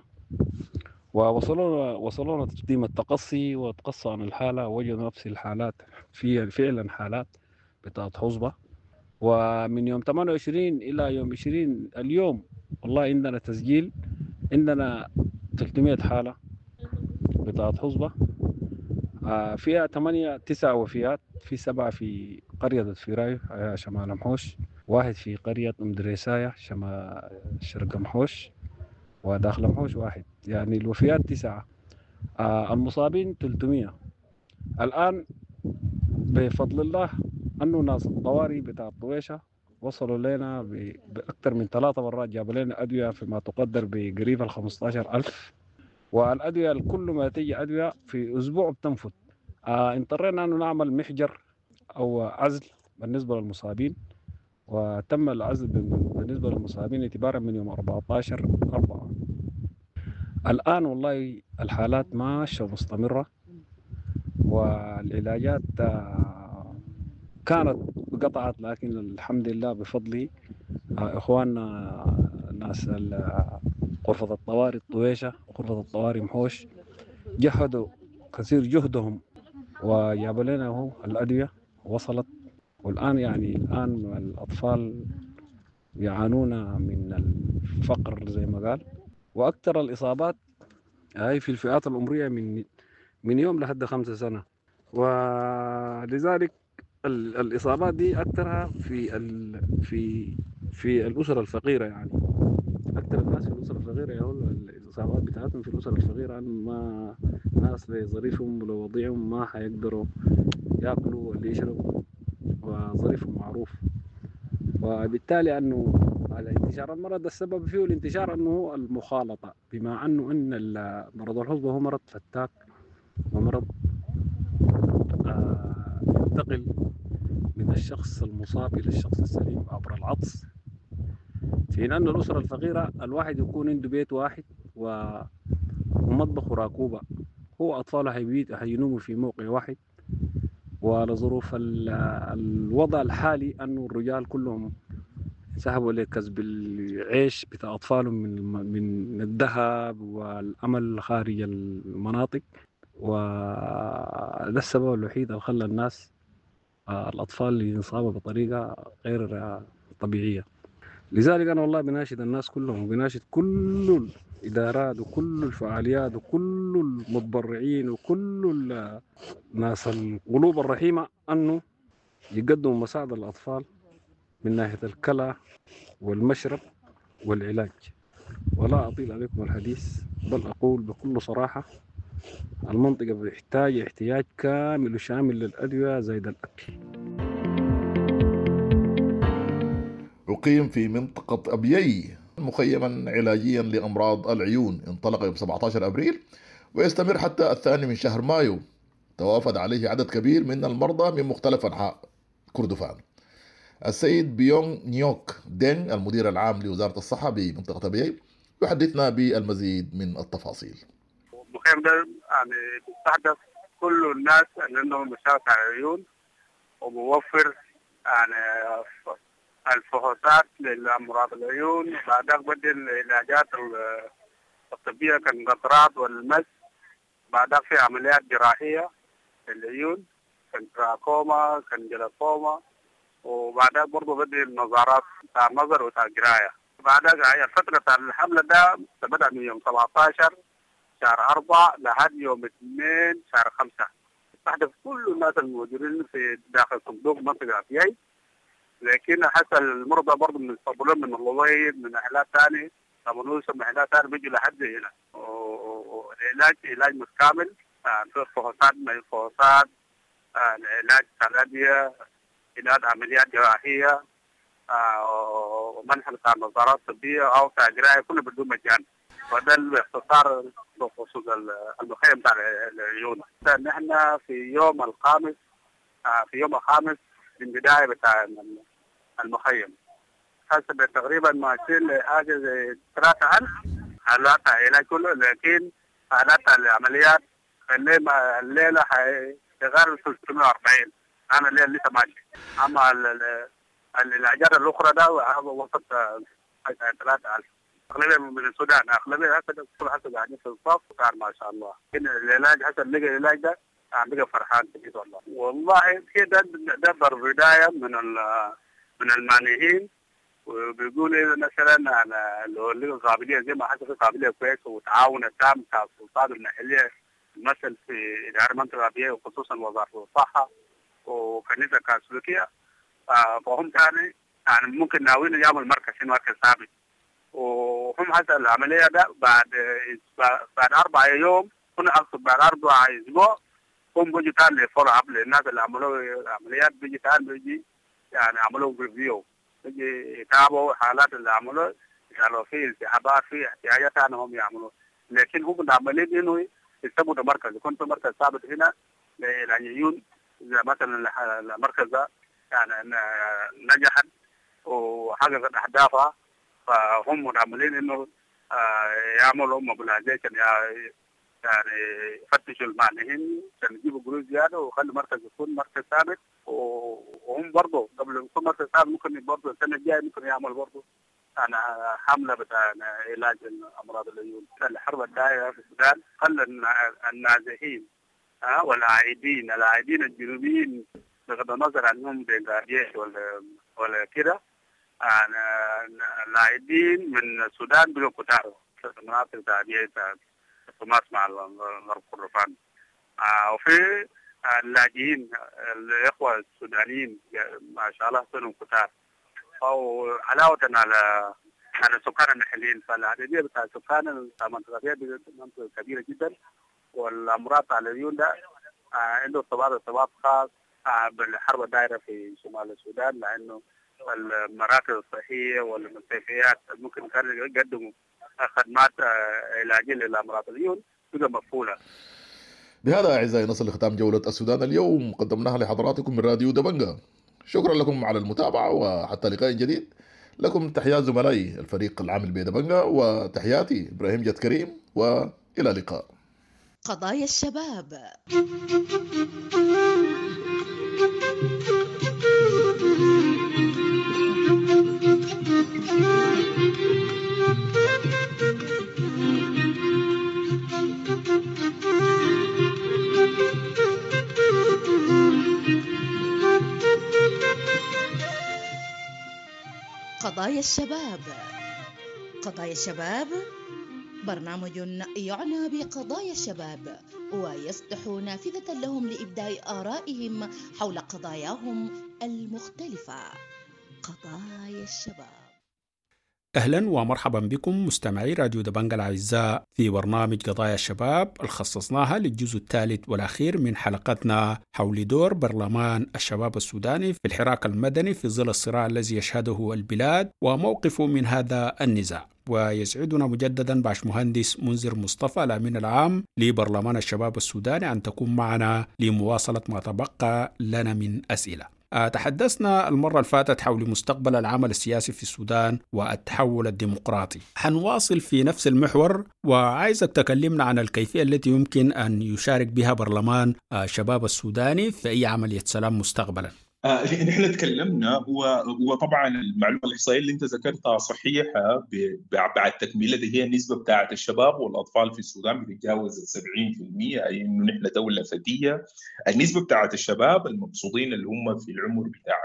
ووصلونا تقديم التقصي وتقصوا عن الحالة، ووجدوا نفس الحالات فعلا حالات بتاعت حصبة. ومن يوم 28 إلى يوم 20 اليوم والله عندنا تسجيل، عندنا 300 حالة بتاعت حصبة، فيها 9 وفيات، في 7 في قرية الفيراي شمال محوش، 1 في قرية أم دريساية شرق محوش، وداخل محوش 1. يعني الوفيات 9. المصابين 300. الآن بفضل الله أنه ناس الطوارئ بتاع الطويشة وصلوا لنا بأكثر من 3 مرات، جابوا لنا أدوية فيما تقدر بقريب 15,000. والأدوية الكل ما تيجي أدوية في أسبوع بتنفذ. اضطرينا أنه نعمل محجر أو عزل بالنسبة للمصابين، وتم العزل بالنسبة للمصابين اعتبارا من يوم 14/4. الآن والله الحالات ماشية مستمرة، والعلاجات كانت قطعت، لكن الحمد لله بفضل إخواننا ناس غرفة الطوارئ الطويشة وغرفة الطوارئ محوش جهدوا كثير جهدهم وجابوا لنا هو الأدوية وصلت. والآن يعني الآن الأطفال يعانون من الفقر زي ما قال، وأكثر الإصابات هي في الفئات العمرية من يوم لحد 5 سنة. ولذلك الإصابات دي أكثرها في الأسر الفقيرة. يعني أكثر الناس في الأسر الفقيرة الإصابات بتاعتهم في الأسر الفقيرة، ما ناس لظريفهم ولوضيعهم ما حيقدروا يأكلوا ولا يشربوا، وظريف ومعروف. وبالتالي أنه الانتشار المرض السبب فيه الانتشار أنه المخالطة، بما أنه أن مرض الحصبة هو مرض فتاك ومرض ينتقل من الشخص المصاب إلى الشخص السليم عبر العطس. في أن الأسرة الفقيرة الواحد يكون عنده بيت واحد ومطبخ وراكوبة، هو أطفاله هينوموا في موقع واحد، ولظروف الوضع الحالي أنه الرجال كلهم سحبوا لكسب العيش بتاع أطفالهم من الذهب والأمل خارج المناطق، وده السبب الوحيد اللي خلى الناس الأطفال ينصابوا بطريقة غير طبيعية. لذلك أنا والله بناشد الناس كلهم، وبناشد كل الإدارات وكل الفعاليات وكل المتبرعين وكل الناس القلوب الرحيمة أنه يقدموا مساعدة للأطفال من ناحية الكلى والمشرب والعلاج. ولا أطيل عليكم الحديث، بل أقول بكل صراحة المنطقة بتحتاج احتياج كامل وشامل للأدوية زائد الأكل. أقيم في منطقة أبيي مخيما علاجيا لأمراض العيون، انطلق يوم 17 أبريل ويستمر حتى 2 من شهر مايو. توافد عليه عدد كبير من المرضى من مختلف أنحاء كردفان. السيد بيونغ نيوك دين المدير العام لوزارة الصحة بمنطقة أبيي يحدثنا بالمزيد من التفاصيل. المخيم ده يعني بيستهدف كل الناس اللي عندهم مشاكل العيون، وموفر يعني الفحوصات للأمراض العيون، بعدها بدي العلاجات الطبية كالقطرات والمس، بعدها في عمليات جراحية للعيون كالتراكوما كالجلوكوما، وبعدها برضه بدي النظارات بتاع النظر وبتاع القراية. بعدها فترة الحملة ده بدأ من يوم 17 شهر 4 لحد يوم 2 شهر 5. تستهدف كل الناس الموجودين في داخل صندوق منطقة أبيي، لكن حتى المرضى برضه من الصبرون من الوضيد من محلات ثانية طبنوسة محلات ثانية بيجوا لحد هنا. والعلاج علاج متكامل، في فحوصات من الفحوصات، علاج الأدوية، علاج عمليات جراحية، ومنح بتاع النظارات الطبية أو تجربة كله بدون مجان. وده باختصار بخصوص المخيم بتاع العيون. نحن في يوم الخامس من بداية بتاع المخيم حسب تقريبا ماشيين لحاجة زي 3000 حالات علاج كله، لكن حالات العمليات الليلة حيغير 340. أنا الليلة لسه ماشي. أما العلاجات الأخرى ده وصلت 3000 أغلبية من السودان، أغلبية حسب قاعدين في الصف كان ما شاء الله. إن العلاج حسب لقى العلاج ده بقى فرحان كثير والله. والله كده ده بداية من المانعين، وبيقول إذا مثلا لو لقى قابلية زي ما حصل في قابلية كويسة وتعاون التام بتاع السلطات المحلية مثل في إدارة منطقة أبيي وخصوصا وزارة الصحة وكنيسة كاثوليكية، فهم يعني ممكن ناويين يعمل مركز ثابت. وهم هذا العملية ده بعد 4 يوم، كنا أقصد بعد 4 أسبوع هم بيجي تاني لفولو أب للناس اللي عملوا العمليات، بيجي تاني بيجي يعني عملوا ريفيو، بيجي يتابعوا حالات اللي عملوا يعني في التهابات في احتياجات هم يعملوا. لكن هم عملين إنه يسموا ده مركز، يكون في مركز ثابت هنا للعيون، زي مثلا المركز ده يعني نجحت وحققت أهدافها، فهم عاملين انه يعملوا موبيلايزيشن يعني يفتشوا المعنيين عشان يجيبوا قروش زياده ويخلوا مركز يكون مركز ثابت. وهم برضه قبل ما يكون مركز ثابت ممكن برضه السنه الجايه ممكن يعمل برضه يعني حمله بتاع علاج امراض العيون. الحرب الدائره في السودان خلى النازحين والعائدين الجنوبيين بغض النظر عنهم بجيش ولا كده، العائدين من السودان بقوا كتار في المناطق التعدية تماس مع غرب كردفان. وفي اللاجئين الإخوة السودانيين ما شاء الله صاروا كتار، أو علاوة على السكان المحليين. فالعددية بتاع السكان المنطقة كبيرة جدا، والأمراض على العيون ده عنده ارتباط خاص بالحرب الدائرة في شمال السودان، لأنه المراكز الصحية والمستشفيات ممكن كانوا يقدموا خدمات علاجية للأمراض العيون تبقى مقفولة. بهذا أعزائي نصل لختام جولة السودان اليوم قدمناها لحضراتكم من راديو دبنجة. شكرا لكم على المتابعة وحتى لقاء جديد. لكم تحيات زملائي الفريق العامل بدبنجة وتحياتي إبراهيم جد كريم، وإلى اللقاء. قضايا الشباب. قضايا الشباب. قضايا الشباب برنامج يعنى بقضايا الشباب ويفتح نافذة لهم لإبداء آرائهم حول قضاياهم المختلفة. قضايا الشباب. أهلا ومرحبا بكم مستمعي راديو دبنجة الأعزاء في برنامج قضايا الشباب الخصصناها للجزء الثالث والأخير من حلقتنا حول دور برلمان الشباب السوداني في الحراك المدني في ظل الصراع الذي يشهده البلاد وموقفه من هذا النزاع. ويسعدنا مجددا باشمهندس منذر مصطفى الأمين العام لبرلمان الشباب السوداني أن تكون معنا لمواصلة ما تبقى لنا من أسئلة. تحدثنا المرة اللي فاتت حول مستقبل العمل السياسي في السودان والتحول الديمقراطي. حنواصل في نفس المحور وعايزك تكلمنا عن الكيفية التي يمكن أن يشارك بها برلمان الشباب السوداني في أي عملية سلام مستقبلا. نحن تكلمنا هو طبعا المعلومه الاحصائيه اللي انت ذكرتها صحيحه. بعد تكمله هي النسبه بتاعه الشباب والاطفال في السودان بتتجاوز 70%، اي انه نحن دوله فتيه. النسبه بتاعه الشباب المقصودين اللي هم في العمر بتاع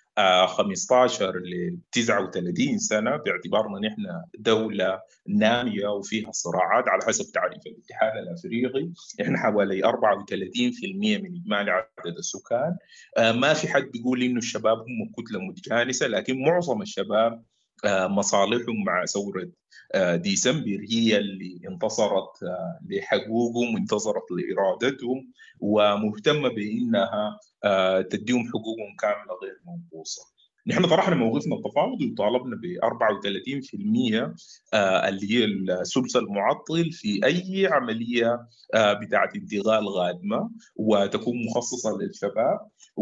15 ل 39 سنه، باعتبارنا نحن دوله ناميه وفيها صراعات على حسب تعريف الاتحاد الافريقي، احنا حوالي 34% من اجمالي عدد السكان. ما في حد بيقول انه الشباب هم كتله متجانسه، لكن معظم الشباب مصالحهم مع ثوره ديسمبر هي اللي انتصرت لحقوقهم وانتصرت لارادتهم ومهتمه بانها تديهم حقوقهم كامله غير منقوصه. نحن طرحنا موقفنا التفاوضي وطالبنا ب 34% اللي هي الثلث المعطل في اي عمليه بتاعت انتقال غادمه وتكون مخصصه للشباب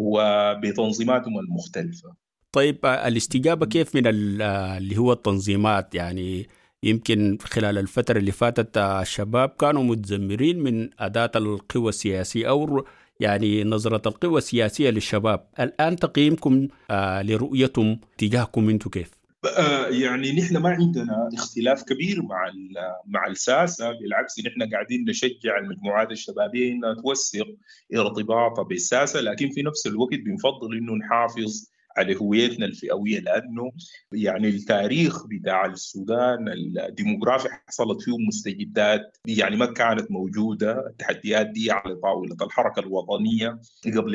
وبتنظيماتهم المختلفه. طيب الاستجابه كيف من اللي هو التنظيمات؟ يعني يمكن خلال الفتره اللي فاتت الشباب كانوا متذمرين من اداه القوى السياسيه او يعني نظرة القوى السياسية للشباب. الآن تقييمكم لرؤيتهم تجاهكم انتم كيف؟ يعني نحن ما عندنا اختلاف كبير مع الساسة، بالعكس نحن قاعدين نشجع المجموعات الشبابية انها توثق ارتباطها بالساسة، لكن في نفس الوقت بنفضل انه نحافظ على هويتنا الفئوية، لأنه يعني التاريخ بتاع السودان الديموغرافي حصلت فيه مستجدات يعني ما كانت موجودة. التحديات دي على طاولة الحركة الوطنية قبل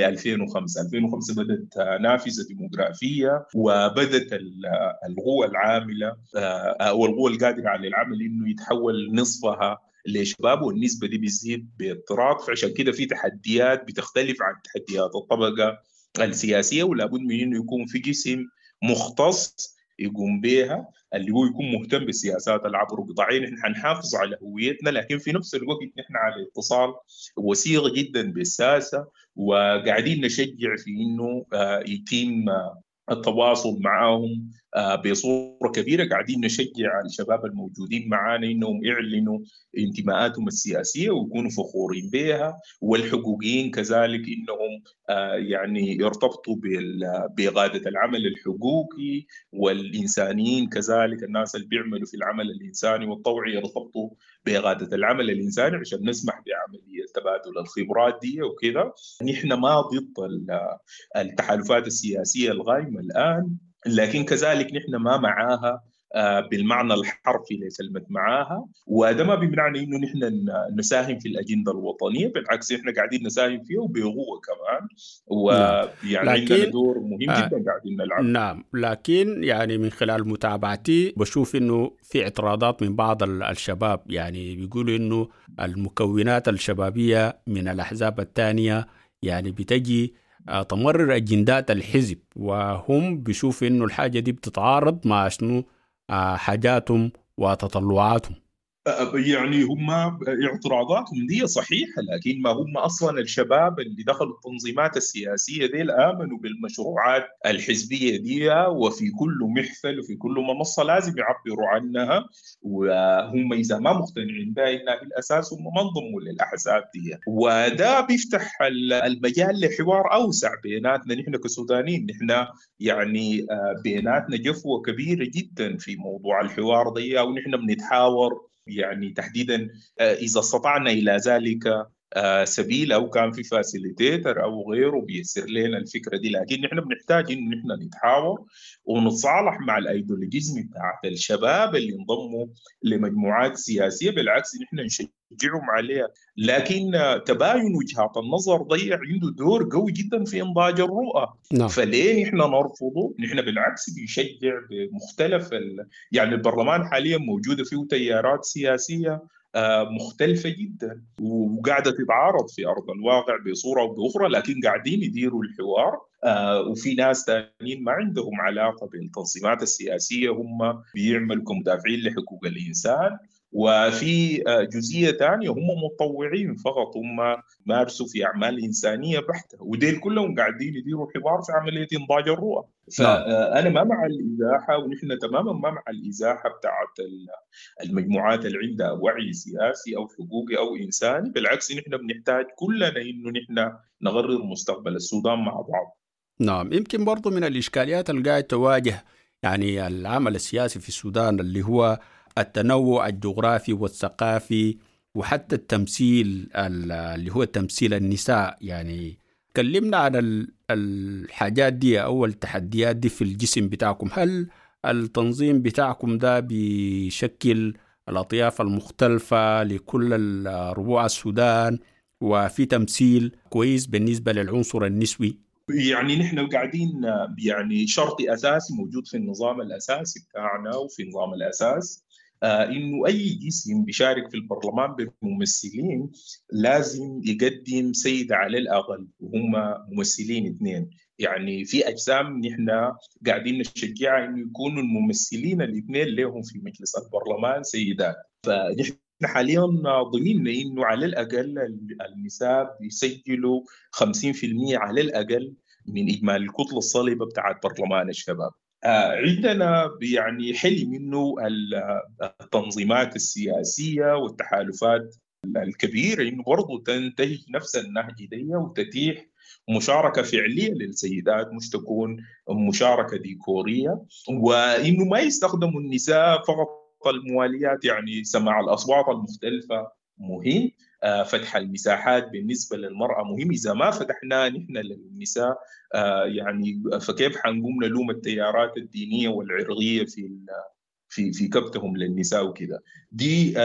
2005 بدأت نافذة ديموغرافية وبدأت القوى العاملة أو القوى القادرة على العمل إنه يتحول نصفها لشباب، والنسبة دي بتزيد باضطراد. فعشان كده في تحديات بتختلف عن تحديات الطبقة السياسية، ولا بد من إنه يكون في جسم مختص يقوم بها اللي هو يكون مهتم بالسياسات العبر قطاعية. نحن حنحافظ على هويتنا، لكن في نفس الوقت نحن على اتصال وثيق جدا بالساسة وقاعدين نشجع في إنه يتم التواصل معهم بصورة كبيرة. قاعدين نشجع الشباب الموجودين معانا إنهم يعلنوا انتماءاتهم السياسية ويكونوا فخورين بها، والحقوقيين كذلك إنهم يعني يرتبطوا بإغاثة العمل الحقوقي، والإنسانيين كذلك الناس اللي بيعملوا في العمل الإنساني والطوعي يرتبطوا بإغاثة العمل الإنساني عشان نسمح بعملية تبادل الخبرات دي وكذا. نحن ما ضد التحالفات السياسية الغايمة الآن، لكن كذلك نحن ما معاها بالمعنى الحرفي لكلمة معاها، وده ما بيمنعنا إنه نحن نساهم في الأجندة الوطنية، بالعكس إحنا قاعدين نساهم فيها وبقوة كمان، ويعني عندنا دور مهم جدا قاعدين نلعب. نعم، لكن يعني من خلال متابعتي بشوف إنه في اعتراضات من بعض الشباب، يعني بيقولوا إنه المكونات الشبابية من الأحزاب الثانية يعني بتجي تمرر أجندات الحزب، وهم بيشوفوا إنه الحاجة دي بتتعارض مع شنو حاجاتهم وتطلعاتهم. يعني هم اعتراضاتهم دي صحيحة، لكن ما هم أصلا الشباب اللي دخلوا التنظيمات السياسية دي آمنوا بالمشروعات الحزبية دي، وفي كل محفل وفي كل منصة لازم يعبروا عنها، وهم إذا ما مقتنعين بها إنها في الأساس هم ما انضموا للأحزاب دي. وده بيفتح المجال لحوار أوسع بيناتنا نحن كسودانيين. نحن يعني بيناتنا جفوة كبيرة جدا في موضوع الحوار دي، ونحن بنتحاور يعني تحديدا إذا استطعنا إلى ذلك سبيل، أو كان في فاسيليتيتر أو غيره بيسر لنا الفكرة دي. لكن نحن بنحتاج إنه نحن نتحاور ونتصالح مع الأيديولوجيزم بتاعت الشباب اللي انضموا لمجموعات سياسية. بالعكس نحن نشجعهم عليها، لكن تباين وجهات النظر ضيع عنده دور قوي جدا في إنضاج الرؤى. فليه نحن نرفضه؟ نحن بالعكس بيشجع بمختلف يعني البرلمان حاليا موجودة فيه تيارات سياسية مختلفة جدا وقاعدة تتعارض في أرض الواقع بصورة أو بأخرى، لكن قاعدين يديروا الحوار. وفي ناس تانيين ما عندهم علاقة بالتنظيمات السياسية، هم بيعملوا كمدافعين لحقوق الإنسان. وفي جزئية تانية هم متطوعين فقط، هم مارسوا في أعمال إنسانية بحتة، وديل كلهم قاعدين يديروا حوار في عملية إنضاج الرؤى. فأنا ما مع الإزاحة، ونحن تماما ما مع الإزاحة بتاعت المجموعات اللي عندها وعي سياسي أو حقوقي أو إنساني. بالعكس نحن بنحتاج كلنا إنه نحن نغرر مستقبل السودان مع بعض. نعم، يمكن برضو من الإشكاليات اللي قاعد تواجه يعني العمل السياسي في السودان اللي هو التنوع الجغرافي والثقافي، وحتى التمثيل اللي هو تمثيل النساء. يعني كلمنا عن الحاجات دي أو التحديات دي في الجسم بتاعكم. هل التنظيم بتاعكم ده بيشكل الأطياف المختلفة لكل ربوع السودان، وفي تمثيل كويس بالنسبة للعنصر النسوي؟ يعني نحن قاعدين يعني شرط أساسي موجود في النظام الأساسي بتاعنا وفي نظام الأساس إنه أي جسم بيشارك في البرلمان بالممثلين لازم يقدم سيدة على الأقل، وهم ممثلين 2. يعني في أجسام نحن قاعدين نشجعها إنه يكونوا الممثلين 2 لهم في مجلس البرلمان سيدات. فنحن حاليا ضمننا إنه على الأقل النساء بيسجلوا 50% على الأقل من إجمالي الكتلة الصلبة بتاعت برلمان الشباب. عندنا يعني حلم إنه التنظيمات السياسية والتحالفات الكبيرة إنه برضو تنتهج نفس النهج دي وتتيح مشاركة فعلية للسيدات، مش تكون مشاركة ديكورية، وإنه ما يستخدموا النساء فقط المواليات. يعني سماع الأصوات المختلفة مهم، فتح المساحات بالنسبة للمرأة مهم. إذا ما فتحنا نحن للنساء يعني فكيف حنقوم نلوم التيارات الدينية والعرقية في كبتهم للنساء وكذا؟ دي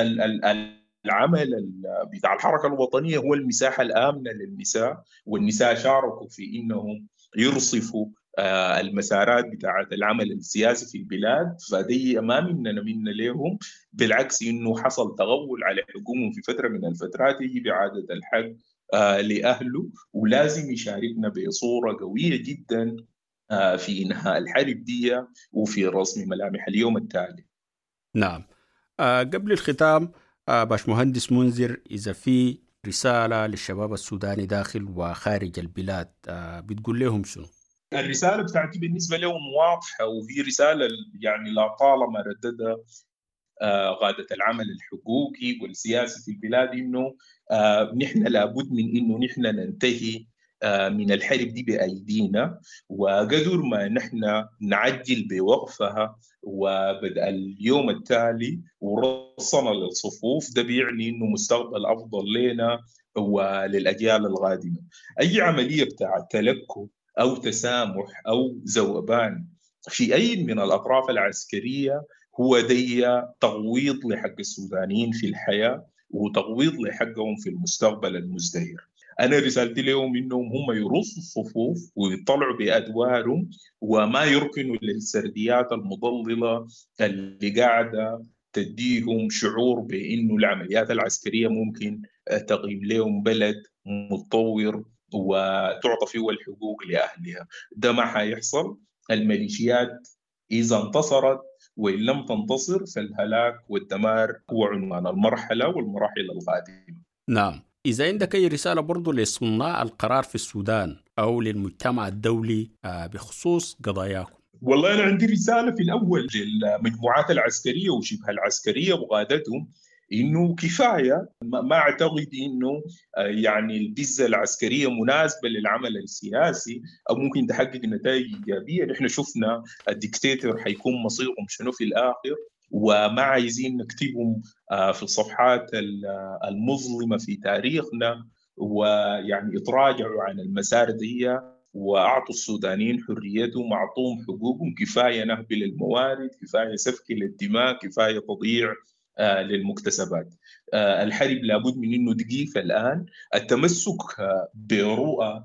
العمل بتاع الحركة الوطنية هو المساحة الآمنة للنساء، والنساء شاركوا في إنهم يرصفوا المسارات بتاعة العمل السياسي في البلاد. فدي ما منا لهم، بالعكس إنه حصل تغول على حكومهم في فترة من الفترات، يجب إعادة الحق لأهله، ولازم يشاركنا بصورة قوية جدا في إنهاء الحرب دي وفي رسم ملامح اليوم التالي. نعم. قبل الختام باشمهندس منذر، إذا في رسالة للشباب السوداني داخل وخارج البلاد بتقول لهم شنو؟ الرسالة بتاعتي بالنسبة لهم واضحة، وهي رسالة يعني لا طالما رددها قادة العمل الحقوقي والسياسي في البلاد، إنه نحن لابد من إنه نحن ننتهي من الحرب دي بأيدينا، وقدر ما نحن نعجل بوقفها وبدأ اليوم التالي ورصنا للصفوف، ده بيعني إنه مستقبل أفضل لنا وللأجيال القادمة. أي عملية بتاع تلكؤ أو تسامح أو ذوبان في أي من الأطراف العسكرية هو دي تغويض لحق السودانيين في الحياة وتغويض لحقهم في المستقبل المزدهر. أنا رسالتي لهم إنهم هم يرصوا الصفوف ويطلعوا بأدوارهم وما يركنوا للسرديات المضللة اللي قاعدة تديهم شعور بإنه العمليات العسكرية ممكن تقيم لهم بلد متطور وتعطى فيه الحقوق لأهلها. ده ما حيحصل. الميليشيات إذا انتصرت وإن لم تنتصر فالهلاك والدمار هو عنوان المرحلة والمراحل القادمة. نعم. إذا عندك أي رسالة برضو لصناع القرار في السودان أو للمجتمع الدولي بخصوص قضاياكم. والله أنا عندي رسالة في الأول للمجموعات العسكرية وشبه العسكرية وقادتهم إنه كفاية. ما أعتقد إنه يعني البزة العسكرية مناسبة للعمل السياسي أو ممكن تحقق نتائج إيجابية. نحن شفنا الديكتاتور حيكون مصيرهم شنو في الآخر، وما عايزين نكتبهم في الصفحات المظلمة في تاريخنا، ويعني يتراجعوا عن المسار دي وأعطوا السودانيين حريتهم، أعطوهم حقوقهم. كفاية نهب للموارد، كفاية سفك للدماء، كفاية تضييع للمكتسبات. الحرب لابد من أنه دقيقة الآن التمسك برؤى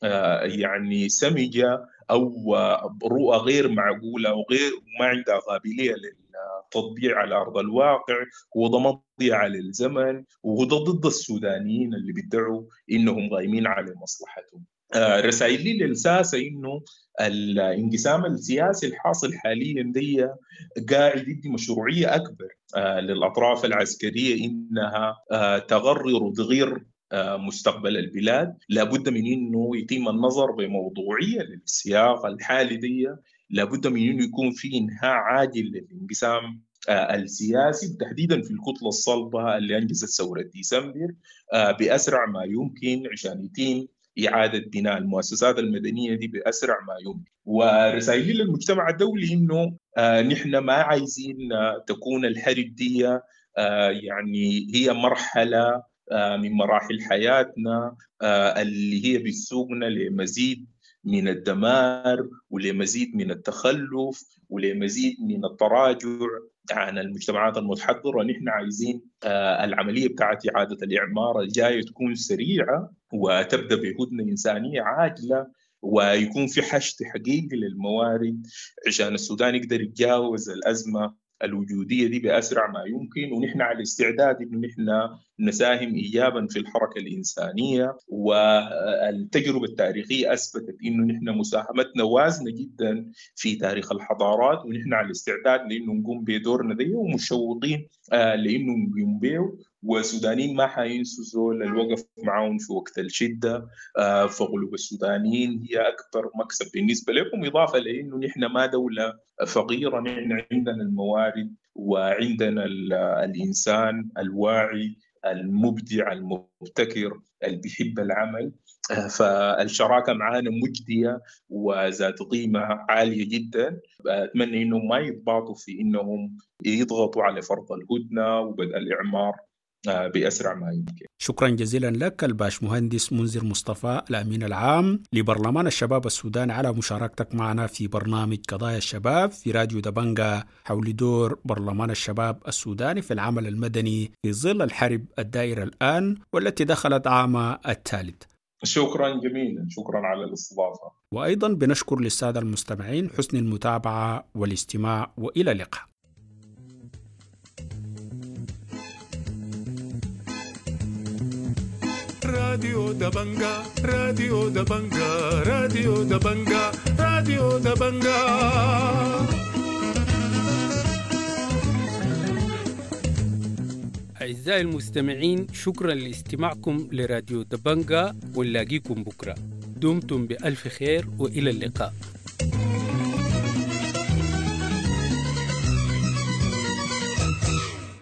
يعني سمجة أو رؤى غير معقولة وغير ما عندها قابلية للتطبيع على أرض الواقع، وده مضيعة للزمن، وده ضد السودانيين اللي بيدعوا إنهم قايمين على مصلحتهم. رسائلي للساسة إنه الانقسام السياسي الحاصل حاليا دي قاعد يدي مشروعية أكبر للأطراف العسكرية إنها تغرر وتغير مستقبل البلاد. لابد من إنه يتم النظر بموضوعية للسياق الحالي دي. لابد من إنه يكون في إنهاء عاجل للانقسام السياسي، تحديدا في الكتلة الصلبة اللي أنجزت ثورة ديسمبر بأسرع ما يمكن عشان يتم إعادة بناء المؤسسات المدنية دي بأسرع ما يمكن. ورسائلي للمجتمع الدولي إنه نحن ما عايزين تكون الحرب دي يعني هي مرحلة من مراحل حياتنا اللي هي بتسوقنا لمزيد من الدمار ولمزيد من التخلف ولمزيد من التراجع عن المجتمعات المتحضرة. نحن عايزين العملية بتاعت إعادة الإعمار الجاية تكون سريعة وتبدأ بهدنة إنسانية عاجلة، ويكون في حشد حقيقي للموارد عشان السودان يقدر يتجاوز الأزمة الوجودية دي بأسرع ما يمكن. ونحن على استعداد إنه نحن نساهم إيجابا في الحركة الإنسانية، والتجربة التاريخية أثبتت إنه نحن مساهمتنا وازنة جدا في تاريخ الحضارات، ونحن على استعداد لإنه نقوم بدورنا دي ومشوقين لإنه نقوم به. والسودانيين ما حينسوا زول الوقف معهم في وقت الشدة. فغلوب السودانيين هي أكبر مكسب بالنسبة لهم، إضافة لأنه نحن ما دولة فقيرة، نحن عندنا الموارد وعندنا الإنسان الواعي المبدع المبتكر اللي بيحب العمل. فالشراكة معانا مجدية وذات قيمة عالية جدا. أتمنى إنهم ما يضبطوا في إنهم يضغطوا على فرض الهدنة وبدء الإعمار بأسرع ما يمكن. شكرا جزيلا لك الباش مهندس منذر مصطفى الأمين العام لبرلمان الشباب السوداني على مشاركتك معنا في برنامج قضايا الشباب في راديو دبنجة حول دور برلمان الشباب السوداني في العمل المدني في ظل الحرب الدائرة الآن والتي دخلت عام الثالث. شكرا جميلا، شكرا على الاستضافة. وأيضا بنشكر للسادة المستمعين حسن المتابعة والاستماع، وإلى اللقاء. راديو دبنجا راديو دبنجا راديو دبنجا راديو دبنجا. أعزائي المستمعين، شكرا لاستماعكم لراديو دبنجا، ونلاقيكم بكرة. دمتم بألف خير وإلى اللقاء.